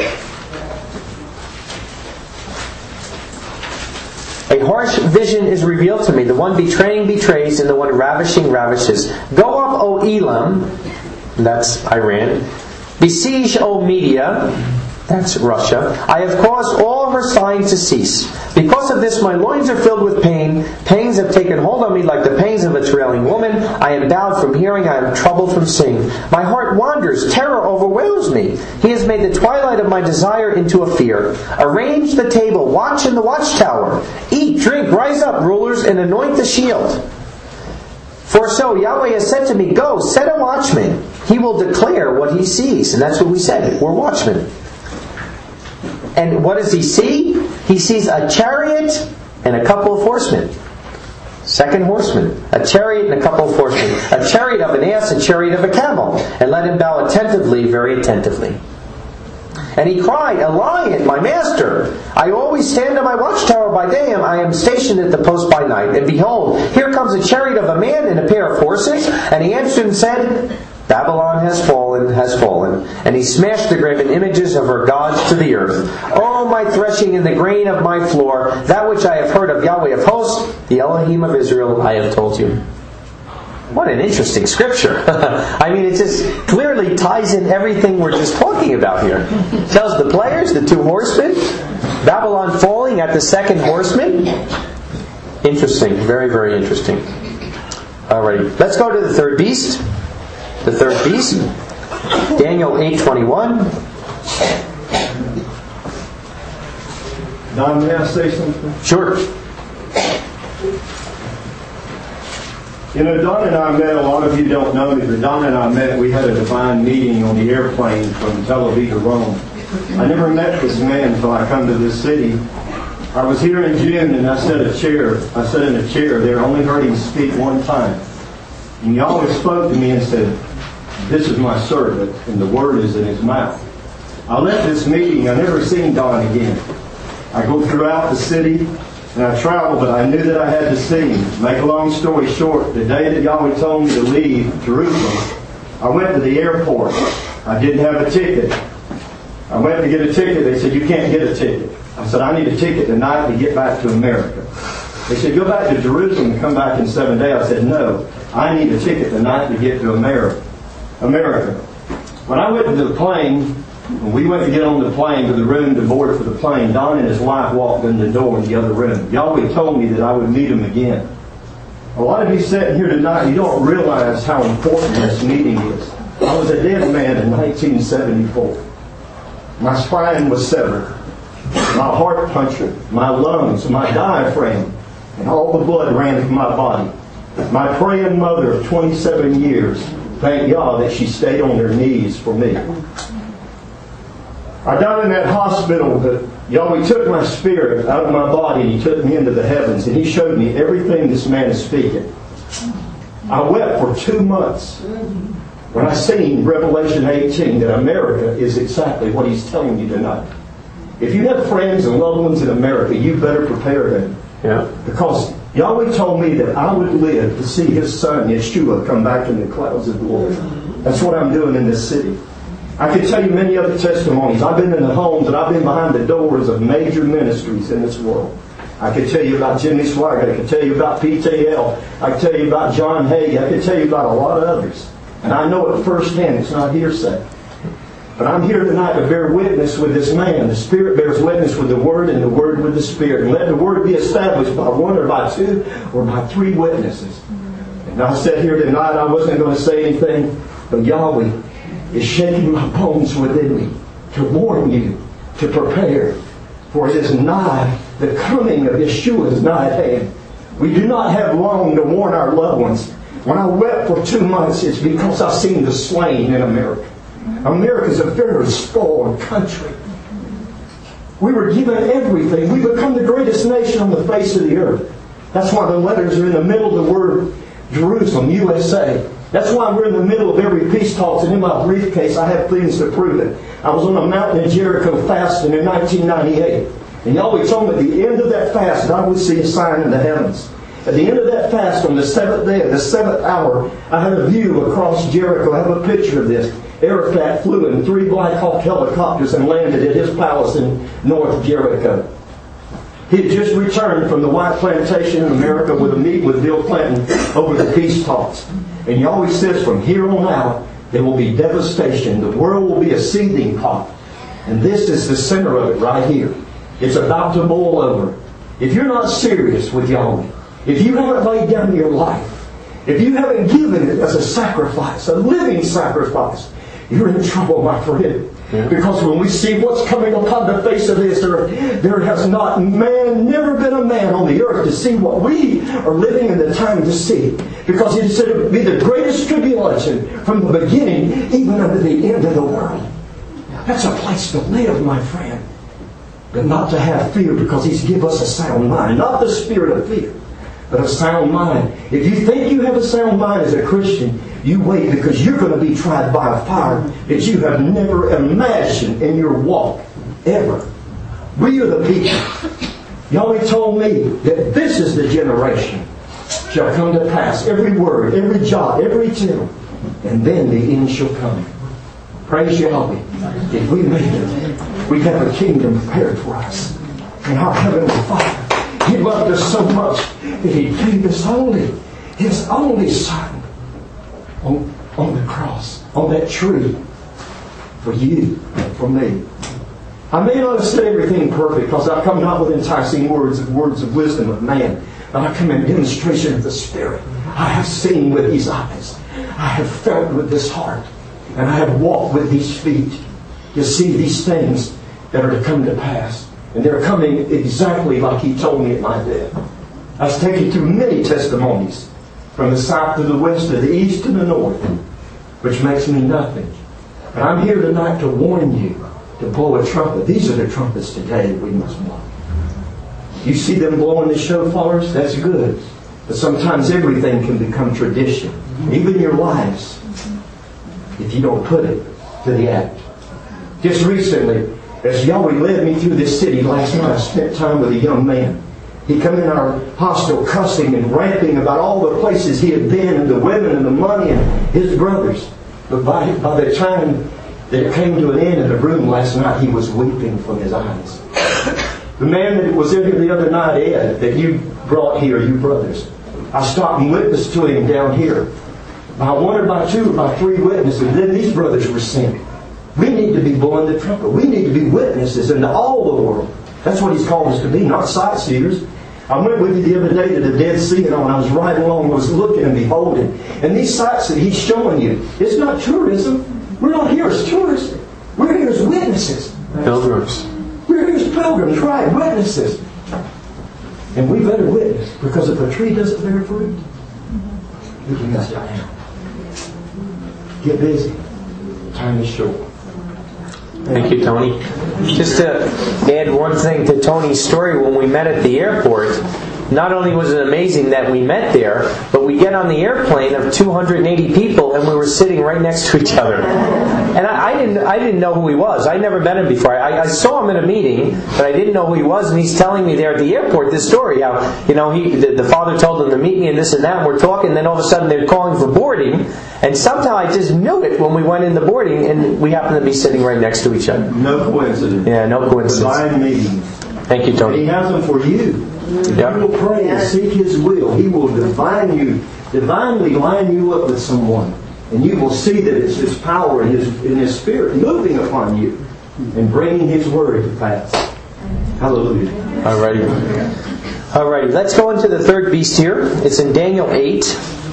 A harsh vision is revealed to me. The one betraying betrays, and the one ravishing ravishes. Go up, O Elam, that's Iran. Besiege, O Media, that's Russia. I have caused all her signs to cease. Because of this, my loins are filled with pain. Pains have taken hold on me like the pains of a travailing woman. I am bowed from hearing. I am troubled from seeing. My heart wanders. Terror overwhelms me. He has made the twilight of my desire into a fear. Arrange the table. Watch in the watchtower. Eat, drink, rise up, rulers, and anoint the shield. For so Yahweh has said to me, go, set a watchman. He will declare what he sees. And that's what we said. We're watchmen. And what does he see? He sees a chariot and a couple of horsemen. Second horseman. A chariot and a couple of horsemen. A chariot of an ass, a chariot of a camel. And let him bow attentively, very attentively. And he cried, a lion, my master. I always stand on my watchtower by day, and I am stationed at the post by night. And behold, here comes a chariot of a man and a pair of horses. And he answered and said, Babylon has fallen, has fallen, and he smashed the graven images of her gods to the earth. Oh, my threshing and the grain of my floor, that which I have heard of Yahweh of hosts, the Elohim of Israel, I have told you. What an interesting scripture. I mean, it just clearly ties in everything we're just talking about here. It tells the players, the two horsemen, Babylon falling at the second horseman. Interesting, very, very interesting. Alrighty, let's go to the third beast. The third beast, Daniel eight twenty-one. Don, may I say something? Sure. You know, Don and I met, a lot of you don't know me, but Don and I met, we had a divine meeting on the airplane from Tel Aviv to Rome. I never met this man until I come to this city. I was here in June and I sat a chair. I sat in a chair there, only heard him speak one time. And he always spoke to me and said, this is my servant, and the word is in his mouth. I left this meeting, I never seen Don again. I go throughout the city and I travel, but I knew that I had to see Him. Make a long story short, the day that Yahweh told me to leave Jerusalem, I went to the airport. I didn't have a ticket. I went to get a ticket. They said, you can't get a ticket. I said, I need a ticket tonight to get back to America. They said, go back to Jerusalem and come back in seven days. I said, no, I need a ticket tonight to get to America. America. When I went to the plane, when we went to get on the plane to the room to board for the plane, Don and his wife walked in the door in the other room. Yahweh told me that I would meet him again. A lot of you sitting here tonight, you don't realize how important this meeting is. I was a dead man in nineteen seventy-four. My spine was severed. My heart punctured. My lungs, my diaphragm, and all the blood ran from my body. My praying mother of twenty-seven years, thank God that she stayed on her knees for me. I died in that hospital, but Yahweh took my spirit out of my body and He took me into the heavens, and He showed me everything this man is speaking. I wept for two months when I seen Revelation eighteen that America is exactly what He's telling you tonight. If you have friends and loved ones in America, you better prepare them. Yeah. Because Yahweh told me that I would live to see His Son, Yeshua, come back in the clouds of glory. That's what I'm doing in this city. I could tell you many other testimonies. I've been in the homes and I've been behind the doors of major ministries in this world. I could tell you about Jimmy Swaggart. I could tell you about P T L. I could tell you about John Hagee. I could tell you about a lot of others. And I know it firsthand. It's not hearsay. But I'm here tonight to bear witness with this man. The Spirit bears witness with the Word, and the Word with the Spirit. And let the Word be established by one or by two or by three witnesses. And I said here tonight, I wasn't going to say anything, but Yahweh is shaking my bones within me to warn you, to prepare. For it is nigh, the coming of Yeshua is nigh at hand. We do not have long to warn our loved ones. When I wept for two months, it's because I've seen the slain in America. America is a very spoiled country. We were given everything. We become the greatest nation on the face of the earth. That's why the letters are in the middle of the word Jerusalem, U S A. That's why we're in the middle of every peace talks, and in my briefcase I have things to prove it. I was on a mountain in Jericho fasting in nineteen ninety-eight. And Yahweh told me at the end of that fast that I would see a sign in the heavens. At the end of that fast, on the seventh day, the seventh hour, I had a view across Jericho. I have a picture of this. Arafat flew in three Black Hawk helicopters and landed at his palace in North Jericho. He had just returned from the White Plantation in America with a meet with Bill Clinton over the peace talks. And he always says, from here on out, there will be devastation. The world will be a seething pot. And this is the center of it right here. It's about to boil over. If you're not serious with Yahweh, if you haven't laid down your life, if you haven't given it as a sacrifice, a living sacrifice, you're in trouble, my friend. Yeah. Because when we see what's coming upon the face of this earth, there has not man, never been a man on the earth to see what we are living in the time to see. Because it said it would be the greatest tribulation from the beginning, even unto the end of the world. That's a place to live, my friend. But not to have fear, because He's given us a sound mind. Not the spirit of fear, but a sound mind. If you think you have a sound mind as a Christian, you wait, because you're going to be tried by a fire that you have never imagined in your walk, ever. We are the people. Yahweh told me that this is the generation shall come to pass. Every word, every jot, every tittle. And then the end shall come. Praise Yahweh. If we made it, we have a kingdom prepared for us. And our Heavenly Father, He loved us so much that He gave His only, His only Son on, on the cross, on that tree, for you and for me. I may not have said everything perfect, because I come not with enticing words of words of wisdom of man, but I come in demonstration of the Spirit. I have seen with these eyes. I have felt with this heart. And I have walked with these feet to see these things that are to come to pass. And they're coming exactly like He told me at my death. I was taken through many testimonies, from the south to the west, to the east to the north, which makes me nothing. But I'm here tonight to warn you to blow a trumpet. These are the trumpets today we must blow. You see them blowing the shofars? That's good. But sometimes everything can become tradition. Even your lives, if you don't put it to the act. Just recently, As Yahweh led me through this city last night, I spent time with a young man. He come in our hostel cussing and ranting about all the places he had been, and the women and the money and his brothers. But by, by the time that it came to an end in the room last night, he was weeping from his eyes. The man that was in here the other night, Ed, that you brought here, you brothers, I stopped and witnessed to him down here. By one or by two or by three witnesses, and then these brothers were sent. We need to be blowing the trumpet. We need to be witnesses into all the world. That's what He's called us to be, not sightseers. I went with you the other day to the Dead Sea, and I was riding along, I was looking and beholding. And these sights that He's showing you, it's not tourism. We're not here as tourists. We're here as witnesses. Pilgrims. We're here as pilgrims, right? Witnesses. And we better witness, because if a tree doesn't bear fruit, we can just die down. Get busy. Time is short. Thank you, Tony. Just to add one thing to Tony's story, when we met at the airport, not only was it amazing that we met there, but we get on the airplane of two hundred eighty people, and we were sitting right next to each other. And I, I didn't, I didn't know who he was. I never met him before. I, I saw him at a meeting, but I didn't know who he was. And he's telling me there at the airport this story, how you know he, the, the father told him to meet me and this and that. And we're talking, and then all of a sudden they're calling for boarding, and somehow I just knew it when we went in the boarding, and we happened to be sitting right next to each other. No coincidence. Yeah, no coincidence. Divine meetings. Thank you, Tony. And He has them for you. Yep. You will pray and seek His will. He will divine you, divinely line you up with someone. And you will see that it's His power and His, and His Spirit moving upon you and bringing His Word to pass. Hallelujah. Alrighty. Alrighty. Let's go into the third beast here. It's in Daniel eight.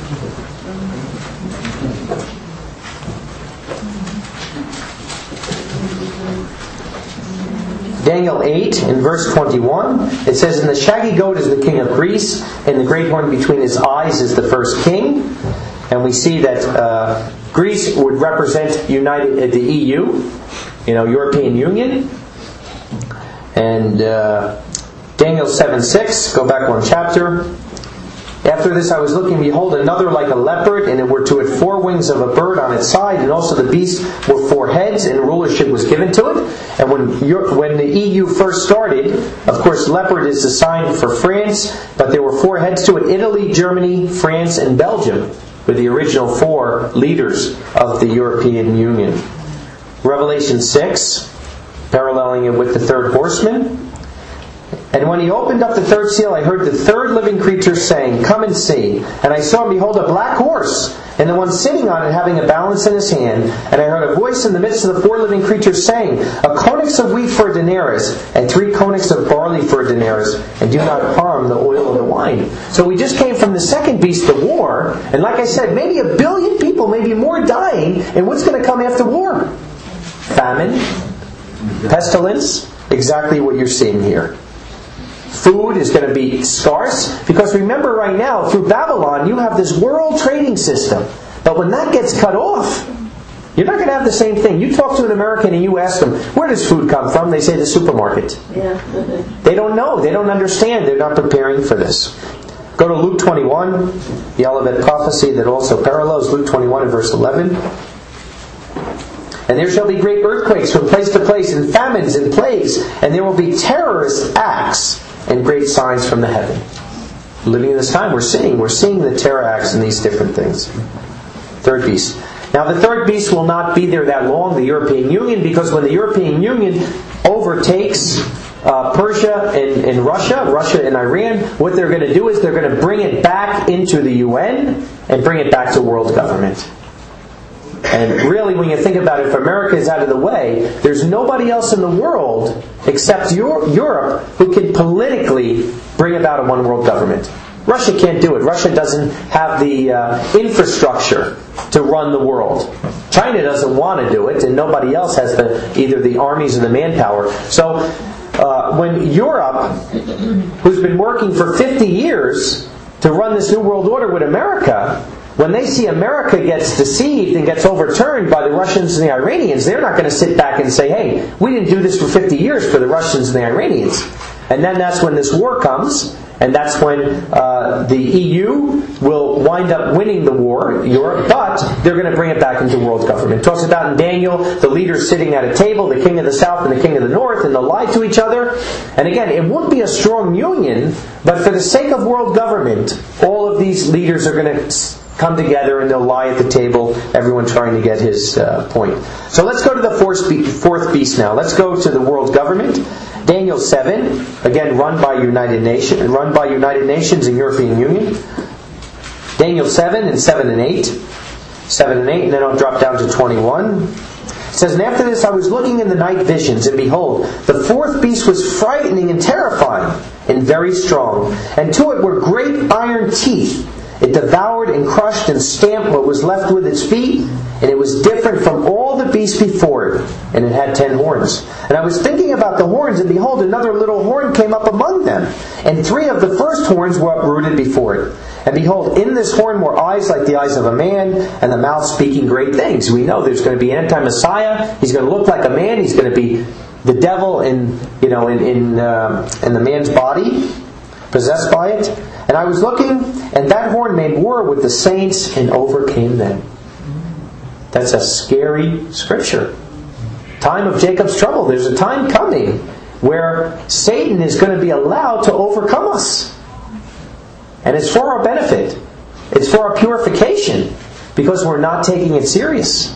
Daniel eight, in verse twenty-one, it says, "And the shaggy goat is the king of Greece, and the great horn between his eyes is the first king." And we see that uh, Greece would represent United uh, the E U, you know, European Union. And uh, Daniel seven six, go back one chapter. "After this I was looking, behold, another like a leopard, and it were to it four wings of a bird on its side, and also the beast were four heads, and rulership was given to it." And when Europe, when the E U first started, of course, leopard is the sign for France, but there were four heads to it: Italy, Germany, France, and Belgium, were the original four leaders of the European Union. Revelation six, paralleling it with the third horseman. "And when he opened up the third seal, I heard the third living creature saying, 'Come and see.' And I saw, and behold, a black horse, and the one sitting on it having a balance in his hand. And I heard a voice in the midst of the four living creatures saying, 'A konix of wheat for a denarius, and three konix of barley for a denarius, and do not harm the oil and the wine.'" So we just came from the second beast, the war, and like I said, maybe a billion people, maybe more, dying. And what's going to come after war? Famine, pestilence, exactly what you're seeing here. Food is going to be scarce, because remember right now, through Babylon, you have this world trading system. But when that gets cut off, you're not going to have the same thing. You talk to an American and you ask them, "Where does food come from?" They say the supermarket. Yeah. They don't know. They don't understand. They're not preparing for this. Go to Luke twenty-one, the Olivet prophecy that also parallels Luke twenty-one and verse eleven. "And there shall be great earthquakes from place to place, and famines and plagues, and there will be terrorist acts and great signs from the heaven." Living in this time, we're seeing, we're seeing the terror acts and these different things. Third beast. Now the third beast will not be there that long, the European Union, because when the European Union overtakes uh, Persia and, and Russia, Russia and Iran, what they're going to do is they're going to bring it back into the U N and bring it back to world government. And really, when you think about it, if America is out of the way, there's nobody else in the world except Europe who can politically bring about a one world government. Russia can't do it. Russia doesn't have the uh, infrastructure to run the world. China doesn't want to do it, and nobody else has the either the armies or the manpower. So uh, when Europe, who's been working for fifty years to run this new world order with America, when they see America gets deceived and gets overturned by the Russians and the Iranians, they're not going to sit back and say, "Hey, we didn't do this for fifty years for the Russians and the Iranians." And then that's when this war comes, and that's when uh, the E U will wind up winning the war, Europe, but they're going to bring it back into world government. It talks about in Daniel, the leaders sitting at a table, the king of the south and the king of the north, and they'll lie to each other. And again, it won't be a strong union, but for the sake of world government, all of these leaders are going to come together and they'll lie at the table, everyone trying to get his uh, point. So let's go to the fourth beast, fourth beast now. Let's go to the world government. Daniel seven, again run by United Nations, run by United Nations and European Union. Daniel seven and seven and eight. seven and eight, and then I'll drop down to twenty-one. It says, "And after this I was looking in the night visions, and behold, the fourth beast was frightening and terrifying, and very strong. And to it were great iron teeth. It devoured and crushed and stamped what was left with its feet, and it was different from all the beasts before it, and it had ten horns. And I was thinking about the horns, and behold, another little horn came up among them, and three of the first horns were uprooted before it. And behold, in this horn were eyes like the eyes of a man, and the mouth speaking great things." We know there's going to be an anti-Messiah. He's going to look like a man. He's going to be the devil in, you know, in in, uh, in the man's body, possessed by it. "And I was looking, and that horn made war with the saints and overcame them." That's a scary scripture. Time of Jacob's trouble. There's a time coming where Satan is going to be allowed to overcome us. And it's for our benefit. It's for our purification, because we're not taking it serious.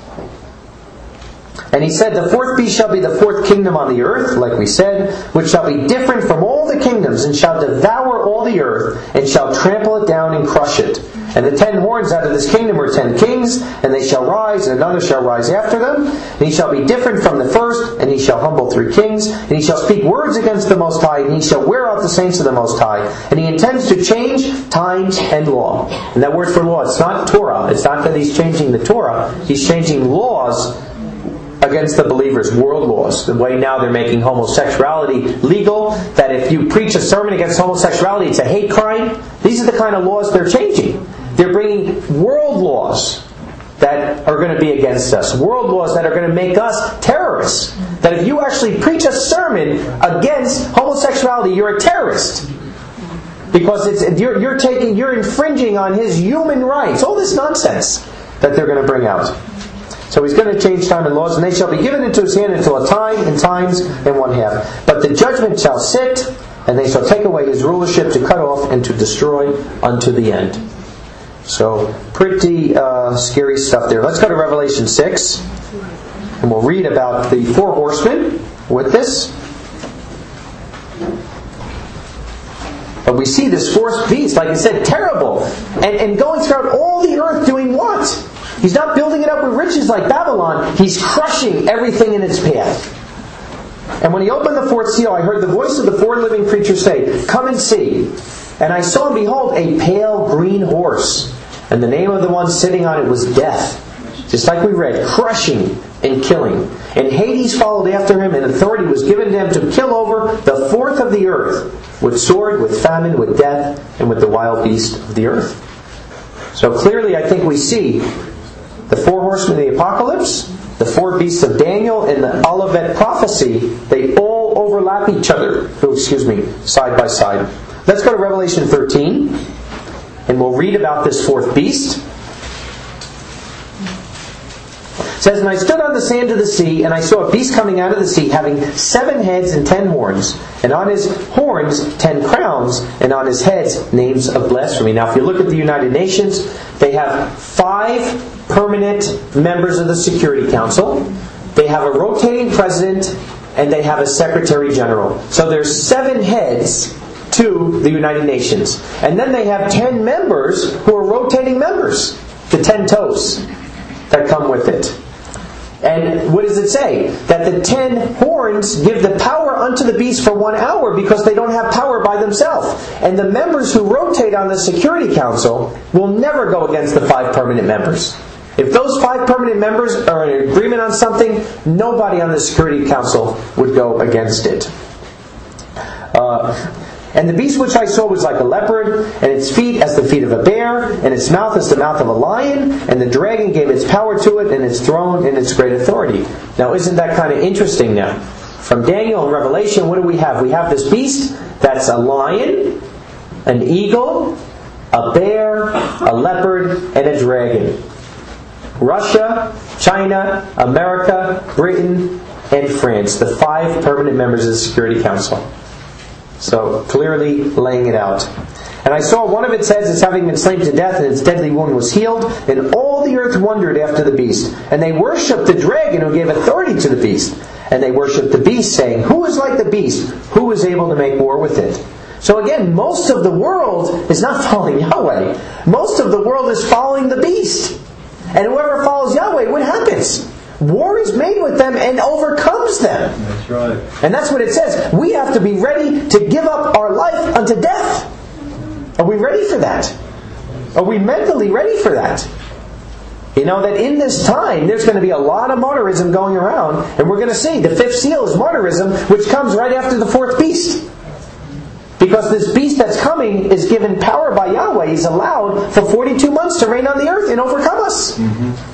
"And he said, the fourth beast shall be the fourth kingdom on the earth, like we said, which shall be different from all the kingdoms, and shall devour all the earth, and shall trample it down and crush it. And the ten horns out of this kingdom were ten kings, and they shall rise, and another shall rise after them. And he shall be different from the first, and he shall humble three kings. And he shall speak words against the Most High, and he shall wear out the saints of the Most High. And he intends to change times and law." And that word for law, it's not Torah. It's not that he's changing the Torah. He's changing laws against the believers, world laws. The way now they're making homosexuality legal, that if you preach a sermon against homosexuality, it's a hate crime. These are the kind of laws they're changing. They're bringing world laws that are going to be against us. World laws that are going to make us terrorists. That if you actually preach a sermon against homosexuality, you're a terrorist. Because it's you're, you're taking, you're infringing on his human rights. All this nonsense that they're going to bring out. So he's going to change time and laws, and they shall be given into his hand until a time and times and one half. But the judgment shall sit, and they shall take away his rulership to cut off and to destroy unto the end. So, pretty uh, scary stuff there. Let's go to Revelation six, and we'll read about the four horsemen with this. But we see this fourth beast, like I said, terrible, and, and going throughout all the earth doing what? He's not building it up with riches like Babylon. He's crushing everything in its path. "And when he opened the fourth seal, I heard the voice of the four living creatures say, 'Come and see.' And I saw, and behold, a pale green horse. And the name of the one sitting on it was Death." Just like we read, crushing and killing. "And Hades followed after him, and authority was given to him to kill over the fourth of the earth, with sword, with famine, with death, and with the wild beast of the earth." So clearly I think we see the four horsemen of the apocalypse, the four beasts of Daniel, and the Olivet prophecy. They all overlap each other. Oh, excuse me, side by side. Let's go to Revelation thirteen, and we'll read about this fourth beast. It says, "And I stood on the sand of the sea, and I saw a beast coming out of the sea, having seven heads and ten horns, and on his horns ten crowns, and on his heads names of blasphemy." Now if you look at the United Nations, they have five permanent members of the Security Council. They have a rotating president, and they have a secretary general. So there's seven heads to the United Nations. And then they have ten members who are rotating members. The ten toes that come with it. And what does it say? That the ten horns give the power unto the beast for one hour, because they don't have power by themselves. And the members who rotate on the Security Council will never go against the five permanent members. If those five permanent members are in agreement on something, nobody on the Security Council would go against it. Uh, And the beast which I saw was like a leopard, and its feet as the feet of a bear, and its mouth as the mouth of a lion, and the dragon gave its power to it, and its throne and its great authority. Now isn't that kind of interesting now? From Daniel and Revelation, what do we have? We have this beast that's a lion, an eagle, a bear, a leopard, and a dragon. Russia, China, America, Britain, and France, the five permanent members of the Security Council. So, clearly laying it out. And I saw one of its heads as having been slain to death, and its deadly wound was healed, and all the earth wondered after the beast. And they worshipped the dragon who gave authority to the beast. And they worshipped the beast, saying, "Who is like the beast? Who is able to make war with it?" So again, most of the world is not following Yahweh. Most of the world is following the beast. And whoever follows Yahweh, what happens? War is made with them and overcomes them. That's right. And that's what it says. We have to be ready to give up our life unto death. Are we ready for that? Are we mentally ready for that? You know that in this time there's going to be a lot of martyrism going around, and we're going to see the fifth seal is martyrism, which comes right after the fourth beast. Because this beast that's coming is given power by Yahweh. He's allowed for forty-two months to reign on the earth and overcome us. Mm-hmm.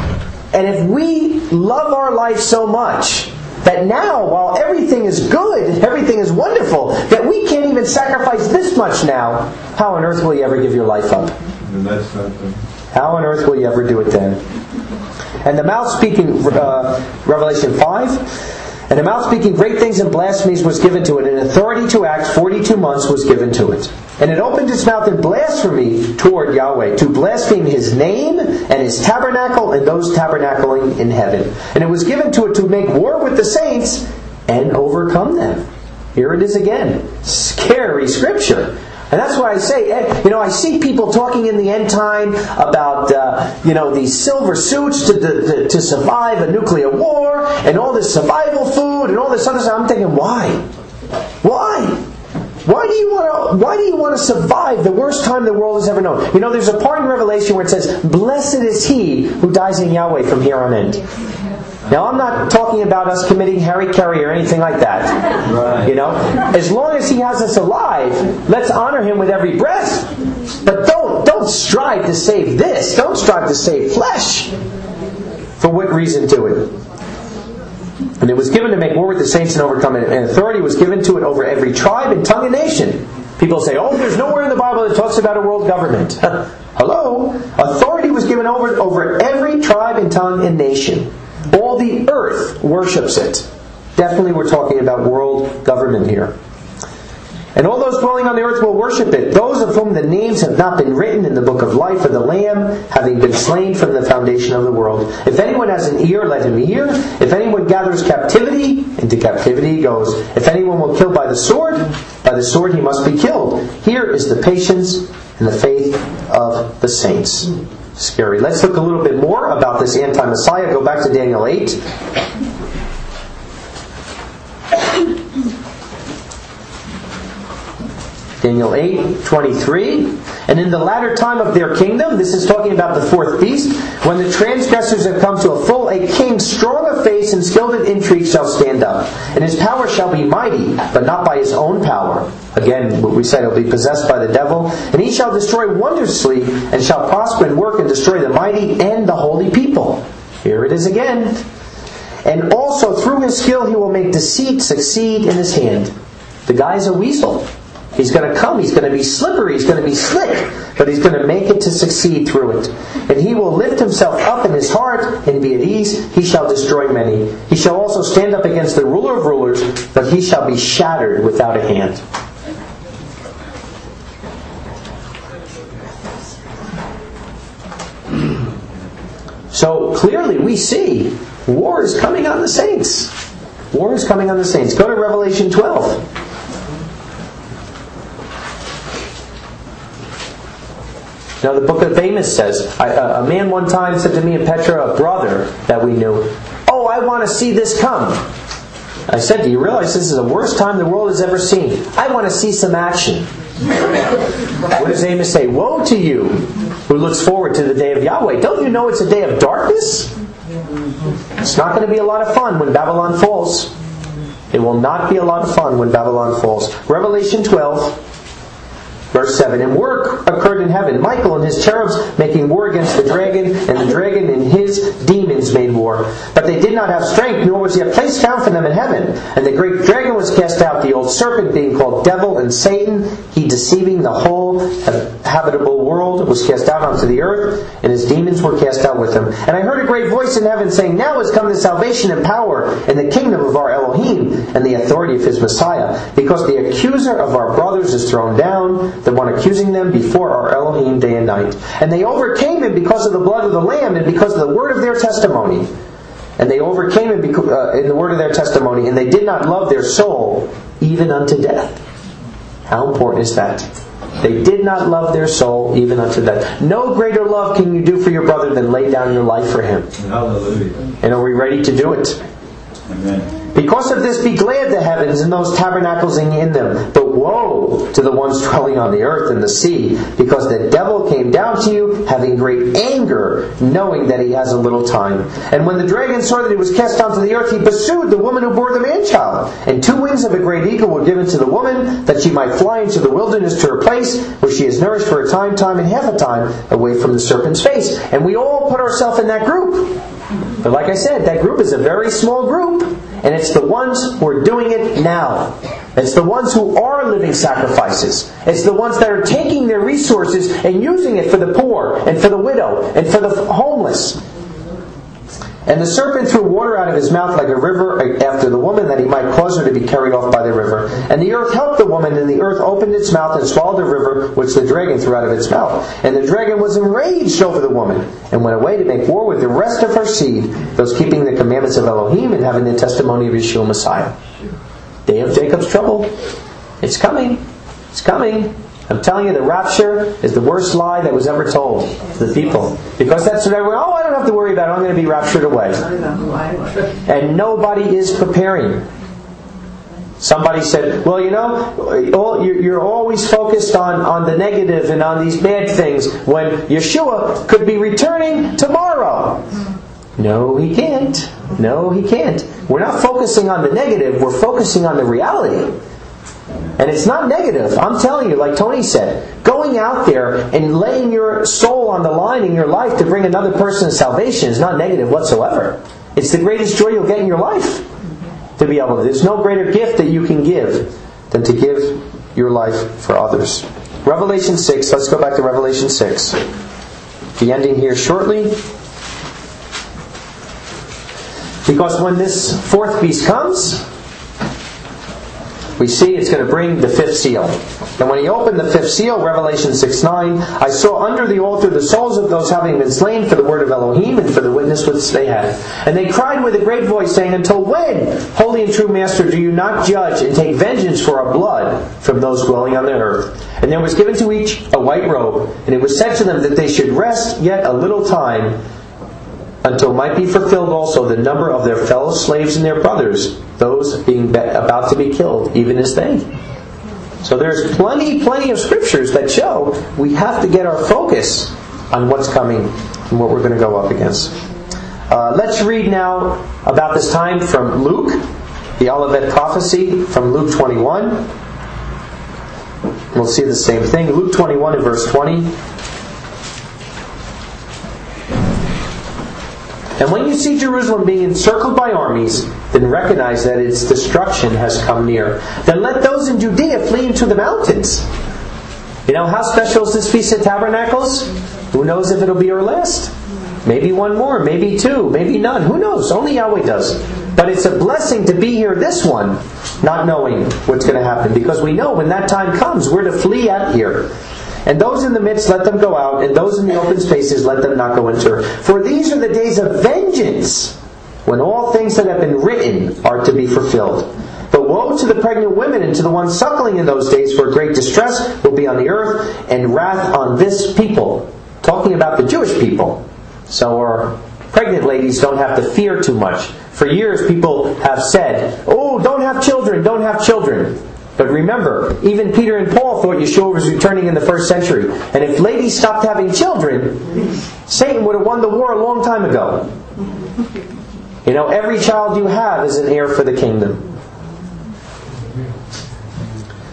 And if we love our life so much that now, while everything is good, everything is wonderful, that we can't even sacrifice this much now, how on earth will you ever give your life up? And that's something. How on earth will you ever do it then? And the mouth speaking, uh, Revelation five, and the mouth speaking great things and blasphemies was given to it, and authority to act forty-two months was given to it. And it opened its mouth in blasphemy toward Yahweh, to blaspheme His name and His tabernacle and those tabernacling in heaven. And it was given to it to make war with the saints and overcome them. Here it is again. Scary scripture. And that's why I say, you know, I see people talking in the end time about, uh, you know, these silver suits to, to to survive a nuclear war and all this survival food and all this other stuff. I'm thinking, why? Why? Why do you want to? Why do you want to survive the worst time the world has ever known? You know, there's a part in Revelation where it says, "Blessed is he who dies in Yahweh from here on in." Now, I'm not talking about us committing harry-carry or anything like that. Right. You know, as long as He has us alive, let's honor Him with every breath. But don't don't strive to save this. Don't strive to save flesh. For what reason do it? And it was given to make war with the saints and overcome it. And authority was given to it over every tribe and tongue and nation. People say, "Oh, there's nowhere in the Bible that talks about a world government." Hello? Authority was given over over every tribe and tongue and nation. All the earth worships it. Definitely we're talking about world government here. And all those dwelling on the earth will worship it, those of whom the names have not been written in the book of life of the Lamb, having been slain from the foundation of the world. If anyone has an ear, let him hear. If anyone gathers captivity, into captivity he goes. If anyone will kill by the sword, by the sword he must be killed. Here is the patience and the faith of the saints. Scary. Let's look a little bit more about this anti-Messiah. Go back to Daniel eight. Daniel eight twenty-three. And in the latter time of their kingdom, this is talking about the fourth beast, when the transgressors have come to a full, a king strong of face and skilled in intrigue shall stand up. And his power shall be mighty, but not by his own power. Again, what we said, he'll be possessed by the devil. And he shall destroy wondrously, and shall prosper and work and destroy the mighty and the holy people. Here it is again. And also through his skill he will make deceit succeed in his hand. The guy's a weasel. He's going to come, he's going to be slippery, he's going to be slick, but he's going to make it to succeed through it. And he will lift himself up in his heart and be at ease. He shall destroy many. He shall also stand up against the ruler of rulers, but he shall be shattered without a hand. So clearly we see war is coming on the saints. War is coming on the saints. Go to Revelation twelve. Now the book of Amos says, I, uh, a man one time said to me and Petra, a brother that we knew, "Oh, I want to see this come." I said, "Do you realize this is the worst time the world has ever seen? I want to see some action." What does Amos say? "Woe to you who looks forward to the day of Yahweh. Don't you know it's a day of darkness? It's not going to be a lot of fun when Babylon falls. It will not be a lot of fun when Babylon falls." Revelation twelve. Verse seven, and war occurred in heaven. Michael and his cherubs making war against the dragon, and the dragon and his demons made war. But they did not have strength, nor was yet place found for them in heaven. And the great dragon was cast out, the old serpent being called Devil and Satan. He deceiving the whole habitable world was cast out onto the earth, and his demons were cast out with him. And I heard a great voice in heaven saying, now has come the salvation and power and the kingdom of our Elohim and the authority of his Messiah. Because the accuser of our brothers is thrown down, the one accusing them before our Elohim day and night. And they overcame him because of the blood of the Lamb and because of the word of their testimony. And they overcame him because, uh, in the word of their testimony, and they did not love their soul even unto death. How important is that? They did not love their soul even unto death. No greater love can you do for your brother than lay down your life for him. Hallelujah. And are we ready to do it? Amen. Because of this be glad the heavens and those tabernacling in them. But woe to the ones dwelling on the earth and the sea, because the devil came down to you, having great anger, knowing that he has a little time. And when the dragon saw that he was cast onto the earth, he pursued the woman who bore the man-child. And two wings of a great eagle were given to the woman, that she might fly into the wilderness to her place, where she is nourished for a time, time and half a time, away from the serpent's face. And we all put ourselves in that group. But like I said, that group is a very small group. And it's the ones who are doing it now. It's the ones who are living sacrifices. It's the ones that are taking their resources and using it for the poor and for the widow and for the homeless. And the serpent threw water out of his mouth like a river after the woman, that he might cause her to be carried off by the river. And the earth helped the woman, and the earth opened its mouth and swallowed the river which the dragon threw out of its mouth. And the dragon was enraged over the woman, and went away to make war with the rest of her seed, those keeping the commandments of Elohim and having the testimony of Yeshua Messiah. Day of Jacob's trouble. It's coming. It's coming. I'm telling you, the rapture is the worst lie that was ever told to the people. Because that's what everyone, oh, I don't have to worry about it. I'm going to be raptured away. And nobody is preparing. Somebody said, well, you know, you're always focused on, on the negative and on these bad things, when Yeshua could be returning tomorrow. No, he can't. No, he can't. We're not focusing on the negative. We're focusing on the reality. And it's not negative. I'm telling you, like Tony said, going out there and laying your soul on the line in your life to bring another person to salvation is not negative whatsoever. It's the greatest joy you'll get in your life to be able to. There's no greater gift that you can give than to give your life for others. Revelation six. Let's go back to Revelation six. The ending here shortly. Because when this fourth beast comes, we see it's going to bring the fifth seal. And when he opened the fifth seal, Revelation six nine, I saw under the altar the souls of those having been slain for the word of Elohim and for the witness which they had. And they cried with a great voice, saying, until when, holy and true Master, do you not judge and take vengeance for our blood from those dwelling on the earth? And there was given to each a white robe, and it was said to them that they should rest yet a little time, until might be fulfilled also the number of their fellow slaves and their brothers, those being about to be killed, even as they. So there's plenty, plenty of scriptures that show we have to get our focus on what's coming and what we're going to go up against. Uh, let's read now about this time from Luke, the Olivet prophecy from Luke twenty-one. We'll see the same thing. Luke twenty-one and verse twenty. And when you see Jerusalem being encircled by armies, then recognize that its destruction has come near. Then let those in Judea flee into the mountains. You know, how special is this Feast of Tabernacles? Who knows if it'll be our last? Maybe one more, maybe two, maybe none. Who knows? Only Yahweh does. But it's a blessing to be here this one, not knowing what's going to happen. Because we know when that time comes, we're to flee out here. And those in the midst, let them go out, and those in the open spaces, let them not go enter. For these are the days of vengeance, when all things that have been written are to be fulfilled. But woe to the pregnant women and to the ones suckling in those days, for great distress will be on the earth, and wrath on this people. Talking about the Jewish people. So our pregnant ladies don't have to fear too much. For years people have said, oh, don't have children, don't have children. But remember, even Peter and Paul thought Yeshua was returning in the first century. And if ladies stopped having children, Satan would have won the war a long time ago. You know, every child you have is an heir for the kingdom.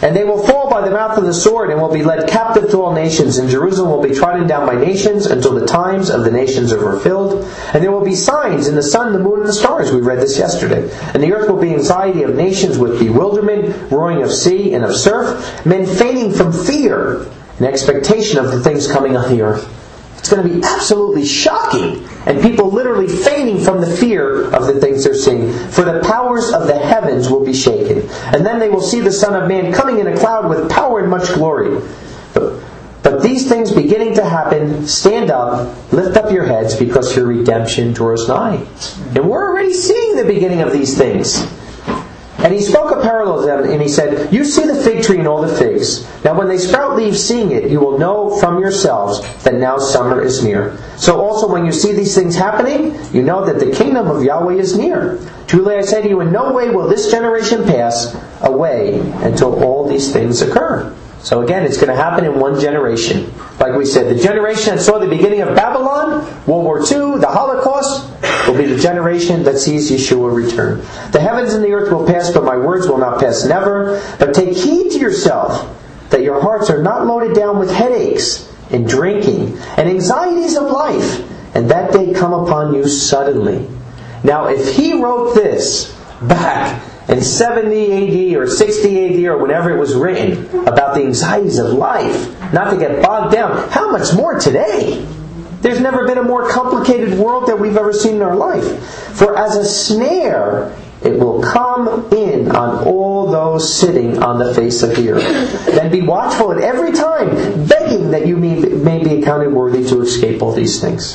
And they will fall by the mouth of the sword and will be led captive to all nations. And Jerusalem will be trodden down by nations until the times of the nations are fulfilled. And there will be signs in the sun, the moon, and the stars. We read this yesterday. And the earth will be anxiety of nations with bewilderment, roaring of sea and of surf, men fainting from fear in expectation of the things coming on the earth. It's going to be absolutely shocking. And people literally fainting from the fear of the things they're seeing. For the powers of the heavens will be shaken. And then they will see the Son of Man coming in a cloud with power and much glory. But, but these things beginning to happen, stand up, lift up your heads, because your redemption draws nigh. And we're already seeing the beginning of these things. And he spoke a parallel to them, and he said, you see the fig tree and all the figs. Now when they sprout leaves, seeing it, you will know from yourselves that now summer is near. So also when you see these things happening, you know that the kingdom of Yahweh is near. Truly I say to you, in no way will this generation pass away until all these things occur. So again, it's going to happen in one generation. Like we said, the generation that saw the beginning of Babylon, World War Two, the Holocaust, will be the generation that sees Yeshua return. The heavens and the earth will pass, but my words will not pass never. But take heed to yourself, that your hearts are not loaded down with headaches and drinking and anxieties of life, and that day come upon you suddenly. Now, if he wrote this back in seventy A D or sixty A D or whenever it was written about the anxieties of life, not to get bogged down, how much more today? There's never been a more complicated world that we've ever seen in our life. For as a snare, it will come in on all those sitting on the face of the earth. Then be watchful at every time, begging that you may, may be accounted worthy to escape all these things.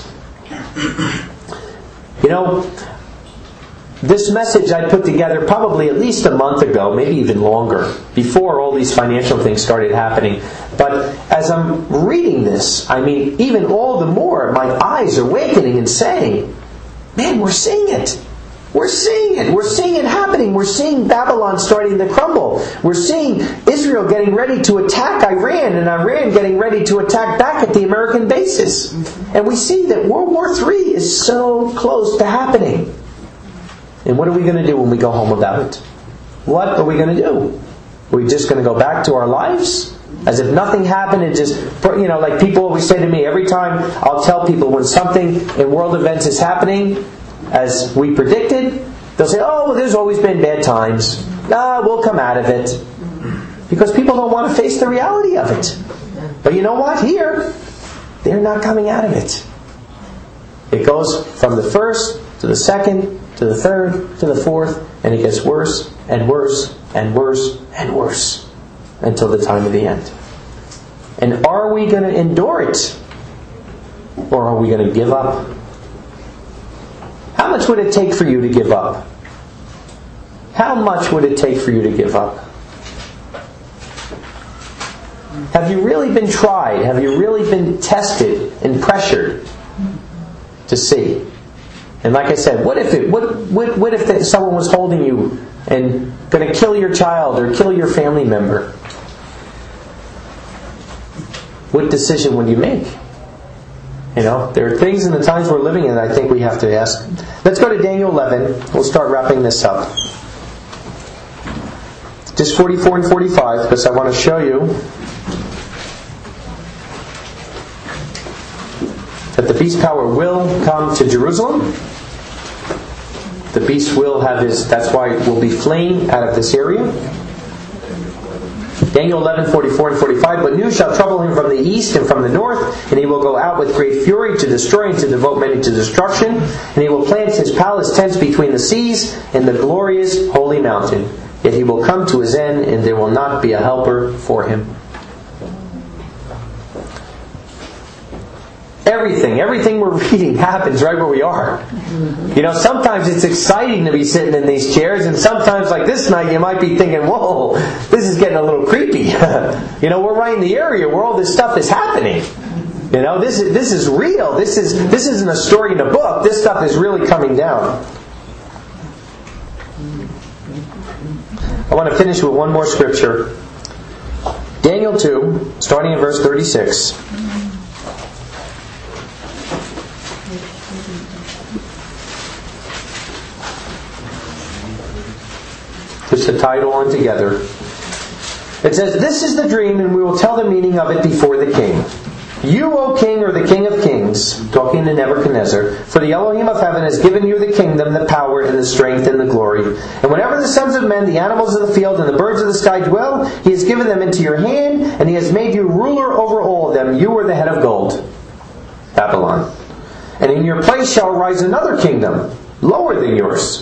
You know, this message I put together probably at least a month ago, maybe even longer, before all these financial things started happening. But as I'm reading this, I mean, even all the more, my eyes are awakening and saying, man, we're seeing it. We're seeing it. We're seeing it happening. We're seeing Babylon starting to crumble. We're seeing Israel getting ready to attack Iran, and Iran getting ready to attack back at the American bases. And we see that World War Three is so close to happening. And what are we going to do when we go home about it? What are we going to do? Are we just going to go back to our lives? As if nothing happened and just, you know, like people always say to me, every time I'll tell people when something in world events is happening, as we predicted, they'll say, oh, well, there's always been bad times. Ah, we'll come out of it. Because people don't want to face the reality of it. But you know what? Here, they're not coming out of it. It goes from the first to the second, to the third, to the fourth, and it gets worse and worse and worse and worse until the time of the end. And are we going to endure it? Or are we going to give up? How much would it take for you to give up? How much would it take for you to give up? Have you really been tried? Have you really been tested and pressured to see? And like I said, what if it? What what, what if someone was holding you and going to kill your child or kill your family member? What decision would you make? You know, there are things in the times we're living in that I think we have to ask. Let's go to Daniel eleven. We'll start wrapping this up. Just forty-four and forty-five, because I want to show you that the beast power will come to Jerusalem. The beast will have his, that's why it will be fleeing out of this area. Daniel eleven, forty-four and forty-five. But news shall trouble him from the east and from the north, and he will go out with great fury to destroy and to devote many to destruction. And he will plant his palace tents between the seas in the glorious holy mountain. Yet he will come to his end, and there will not be a helper for him. Everything, everything we're reading happens right where we are. You know, sometimes it's exciting to be sitting in these chairs, and sometimes, like this night, you might be thinking, whoa, this is getting a little creepy. You know, we're right in the area where all this stuff is happening. You know, this is this is real. This is this isn't a story in a book. This stuff is really coming down. I want to finish with one more scripture. Daniel two, starting in verse thirty-six. Just to tie it all in together. It says, "This is the dream, and we will tell the meaning of it before the king. You, O king, are the king of kings," talking to Nebuchadnezzar, "for the Elohim of heaven has given you the kingdom, the power, and the strength, and the glory. And whenever the sons of men, the animals of the field, and the birds of the sky dwell, He has given them into your hand, and He has made you ruler over all of them. You are the head of gold." Babylon. "And in your place shall rise another kingdom, lower than yours,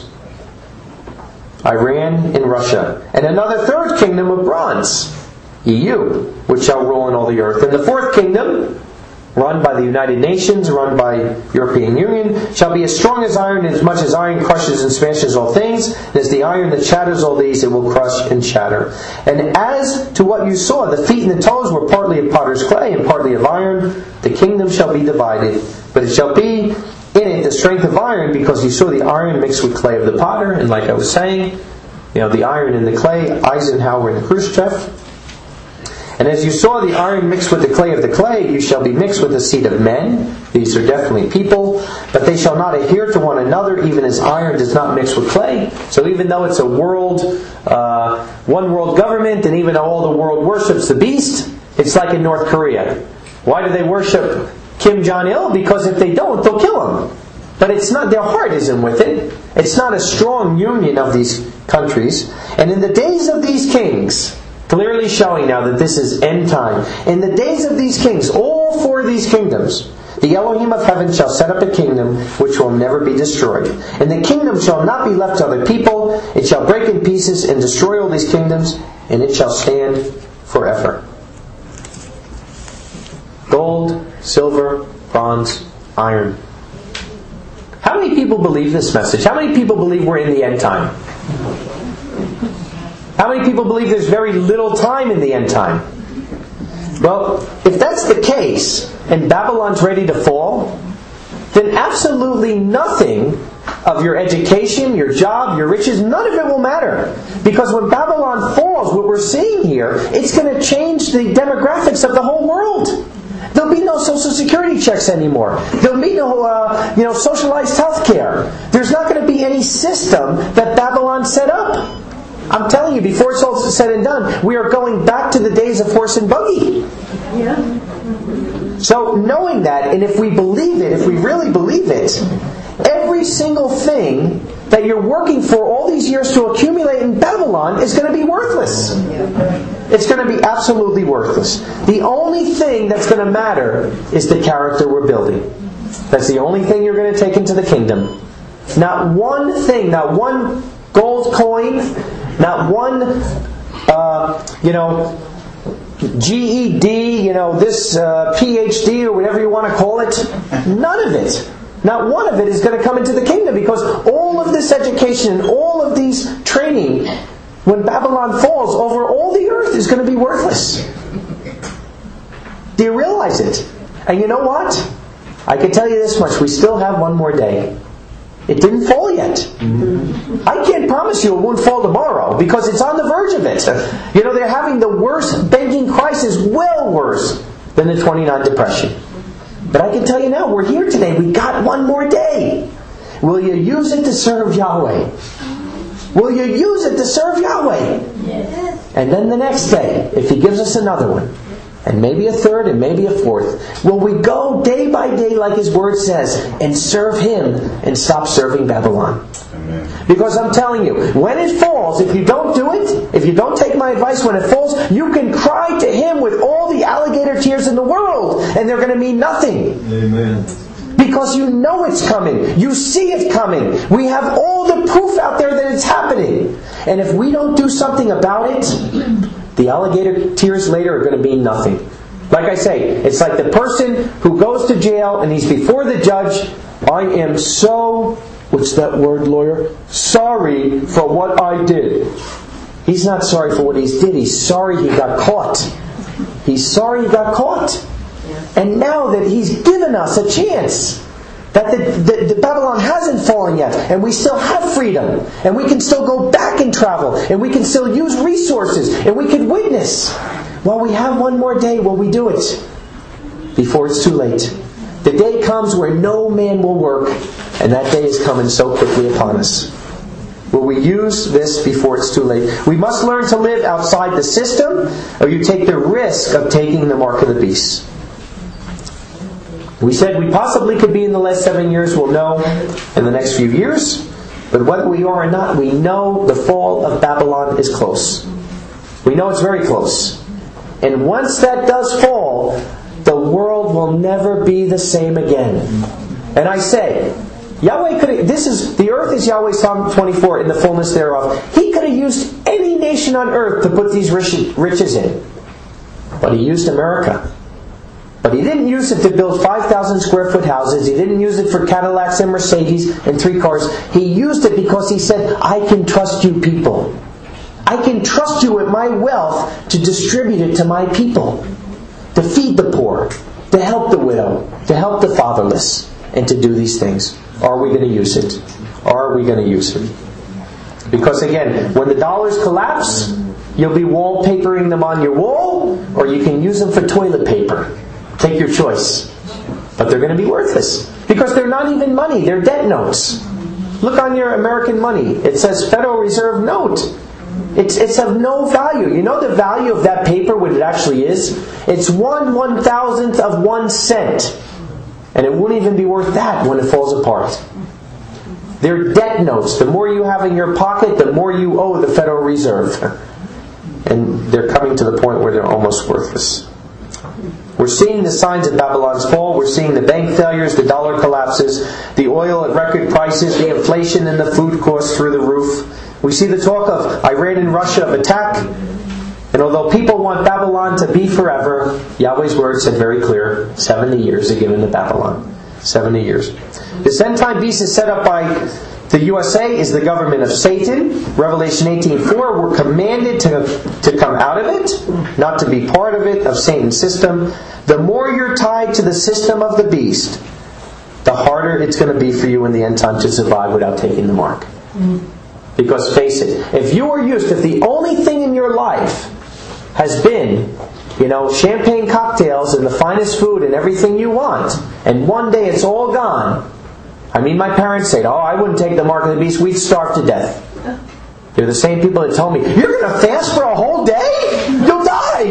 Iran in Russia, and another third kingdom of bronze, E U, which shall rule in all the earth. And the fourth kingdom, run by the United Nations, run by European Union, shall be as strong as iron, and as much as iron crushes and smashes all things, and as the iron that shatters all these, it will crush and shatter. And as to what you saw, the feet and the toes were partly of potter's clay and partly of iron. The kingdom shall be divided, but it shall be in it the strength of iron, because you saw the iron mixed with clay of the potter." And like I was saying, you know, the iron and the clay, Eisenhower and Khrushchev. "And as you saw the iron mixed with the clay of the clay, you shall be mixed with the seed of men." These are definitely people. "But they shall not adhere to one another, even as iron does not mix with clay." So even though it's a world, uh, one world government, and even though all the world worships the beast, it's like in North Korea. Why do they worship Kim Jong-il? Because if they don't, they'll kill him. But it's not, their heart isn't with it. It's not a strong union of these countries. "And in the days of these kings," clearly showing now that this is end time. "In the days of these kings," all four of these kingdoms, "the Elohim of heaven shall set up a kingdom which will never be destroyed. And the kingdom shall not be left to other people. It shall break in pieces and destroy all these kingdoms, and it shall stand forever." Gold, silver, bronze, iron. How many people believe this message? How many people believe we're in the end time? How many people believe there's very little time in the end time? Well, if that's the case, and Babylon's ready to fall, then absolutely nothing of your education, your job, your riches, none of it will matter. Because when Babylon falls, what we're seeing here, it's going to change the demographics of the whole world. There'll be no social security checks anymore. There'll be no, uh, you know, socialized health care. There's not going to be any system that Babylon set up. I'm telling you, before it's all said and done, we are going back to the days of horse and buggy. Yeah. So knowing that, and if we believe it, if we really believe it, every single thing that you're working for all these years to accumulate in Babylon is going to be worthless. It's going to be absolutely worthless. The only thing that's going to matter is the character we're building. That's the only thing you're going to take into the kingdom. Not one thing, not one gold coin, not one, uh, you know, G E D, you know, this uh, P H D or whatever you want to call it. None of it. Not one of it is going to come into the kingdom, because all of this education and all of these training, when Babylon falls, over all the earth is going to be worthless. Do you realize it? And you know what? I can tell you this much. We still have one more day. It didn't fall yet. I can't promise you it won't fall tomorrow, because it's on the verge of it. You know, they're having the worst banking crisis, well worse than the twenty-nine Depression. But I can tell you now, we're here today. We got one more day. Will you use it to serve Yahweh? Will you use it to serve Yahweh? Yes. And then the next day, if He gives us another one, and maybe a third, and maybe a fourth, will we go day by day, like His Word says, and serve Him and stop serving Babylon? Amen. Because I'm telling you, when it falls, if you don't do it, if you don't take my advice when it falls, you can cry to Him with all the alligator tears in the world, and they're going to mean nothing. Amen. Because you know it's coming. You see it coming. We have all the proof out there that it's happening. And if we don't do something about it, the alligator tears later are going to mean nothing. Like I say, it's like the person who goes to jail and he's before the judge. I am so, what's that word, lawyer? Sorry for what I did. He's not sorry for what he did. He's sorry he got caught. He's sorry he got caught. And now that He's given us a chance, that the, the, the Babylon hasn't fallen yet, and we still have freedom, and we can still go back and travel, and we can still use resources, and we can witness. Well, we have one more day where we do it before it's too late. The day comes where no man will work, and that day is coming so quickly upon us. Will we use this before it's too late? We must learn to live outside the system, or you take the risk of taking the mark of the beast. We said we possibly could be in the last seven years. We'll know in the next few years. But whether we are or not, we know the fall of Babylon is close. We know it's very close. And once that does fall, the world will never be the same again. And I say, Yahweh could have, this is, the earth is Yahweh, Psalm twenty-four, in the fullness thereof. He could have used any nation on earth to put these riches in. But He used America. But He didn't use it to build five thousand square foot houses. He didn't use it for Cadillacs and Mercedes and three cars. He used it because He said, I can trust you people. I can trust you with my wealth to distribute it to my people. To feed the poor. To help the widow. To help the fatherless. And to do these things. Are we going to use it? Are we going to use it? Because again, when the dollars collapse, you'll be wallpapering them on your wall, or you can use them for toilet paper. Take your choice. But they're going to be worthless. Because they're not even money, they're debt notes. Look on your American money. It says Federal Reserve note. It's, it's of no value. You know the value of that paper, what it actually is? It's one one thousandth of one cent. And it wouldn't even be worth that when it falls apart. They're debt notes. The more you have in your pocket, the more you owe the Federal Reserve. And they're coming to the point where they're almost worthless. We're seeing the signs of Babylon's fall. We're seeing the bank failures, the dollar collapses, the oil at record prices, the inflation and the food costs through the roof. We see the talk of Iran and Russia of attack. And although people want Babylon to be forever, Yahweh's word said very clear, seventy years are given to Babylon. seventy years. This end time beast is set up by the U S A is the government of Satan. Revelation eighteen four, we're commanded to, to come out of it, not to be part of it, of Satan's system. The more you're tied to the system of the beast, the harder it's going to be for you in the end time to survive without taking the mark. Because face it, if you are used, if the only thing in your life has been, you know, champagne cocktails and the finest food and everything you want, and one day it's all gone. I mean, my parents said, oh, I wouldn't take the mark of the beast, we'd starve to death. They're the same people that told me, you're going to fast for a whole day? You'll die!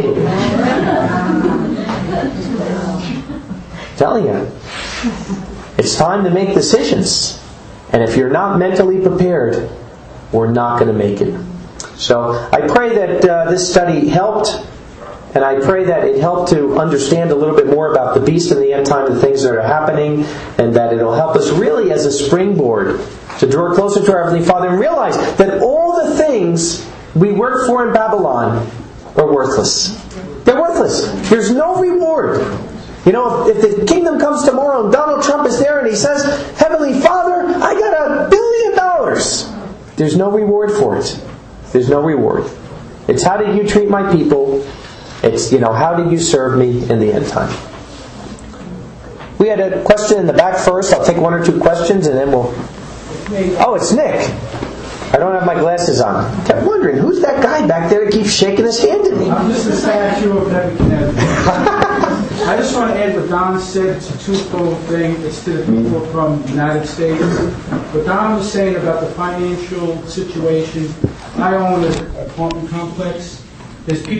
I'm telling you, it's time to make decisions. And if you're not mentally prepared, we're not going to make it. So I pray that uh, this study helped, and I pray that it helped to understand a little bit more about the beast in the end time and things that are happening, and that it'll help us really as a springboard to draw closer to our Heavenly Father and realize that all the things we work for in Babylon are worthless. They're worthless. There's no reward. You know, if, if the kingdom comes tomorrow and Donald Trump is there and he says, Heavenly Father, I got a billion dollars. There's no reward for it. There's no reward. It's how did you treat my people? It's, you know, how did you serve me in the end time? We had a question in the back first. I'll take one or two questions and then we'll... Oh, it's Nick. I don't have my glasses on. I kept wondering, who's that guy back there that keeps shaking his hand at me? I'm just a statue of Nebuchadnezzar. I just want to add what Don said. It's a twofold thing. It's to the people from the United States. What Don was saying about the financial situation. I own an apartment complex. There's people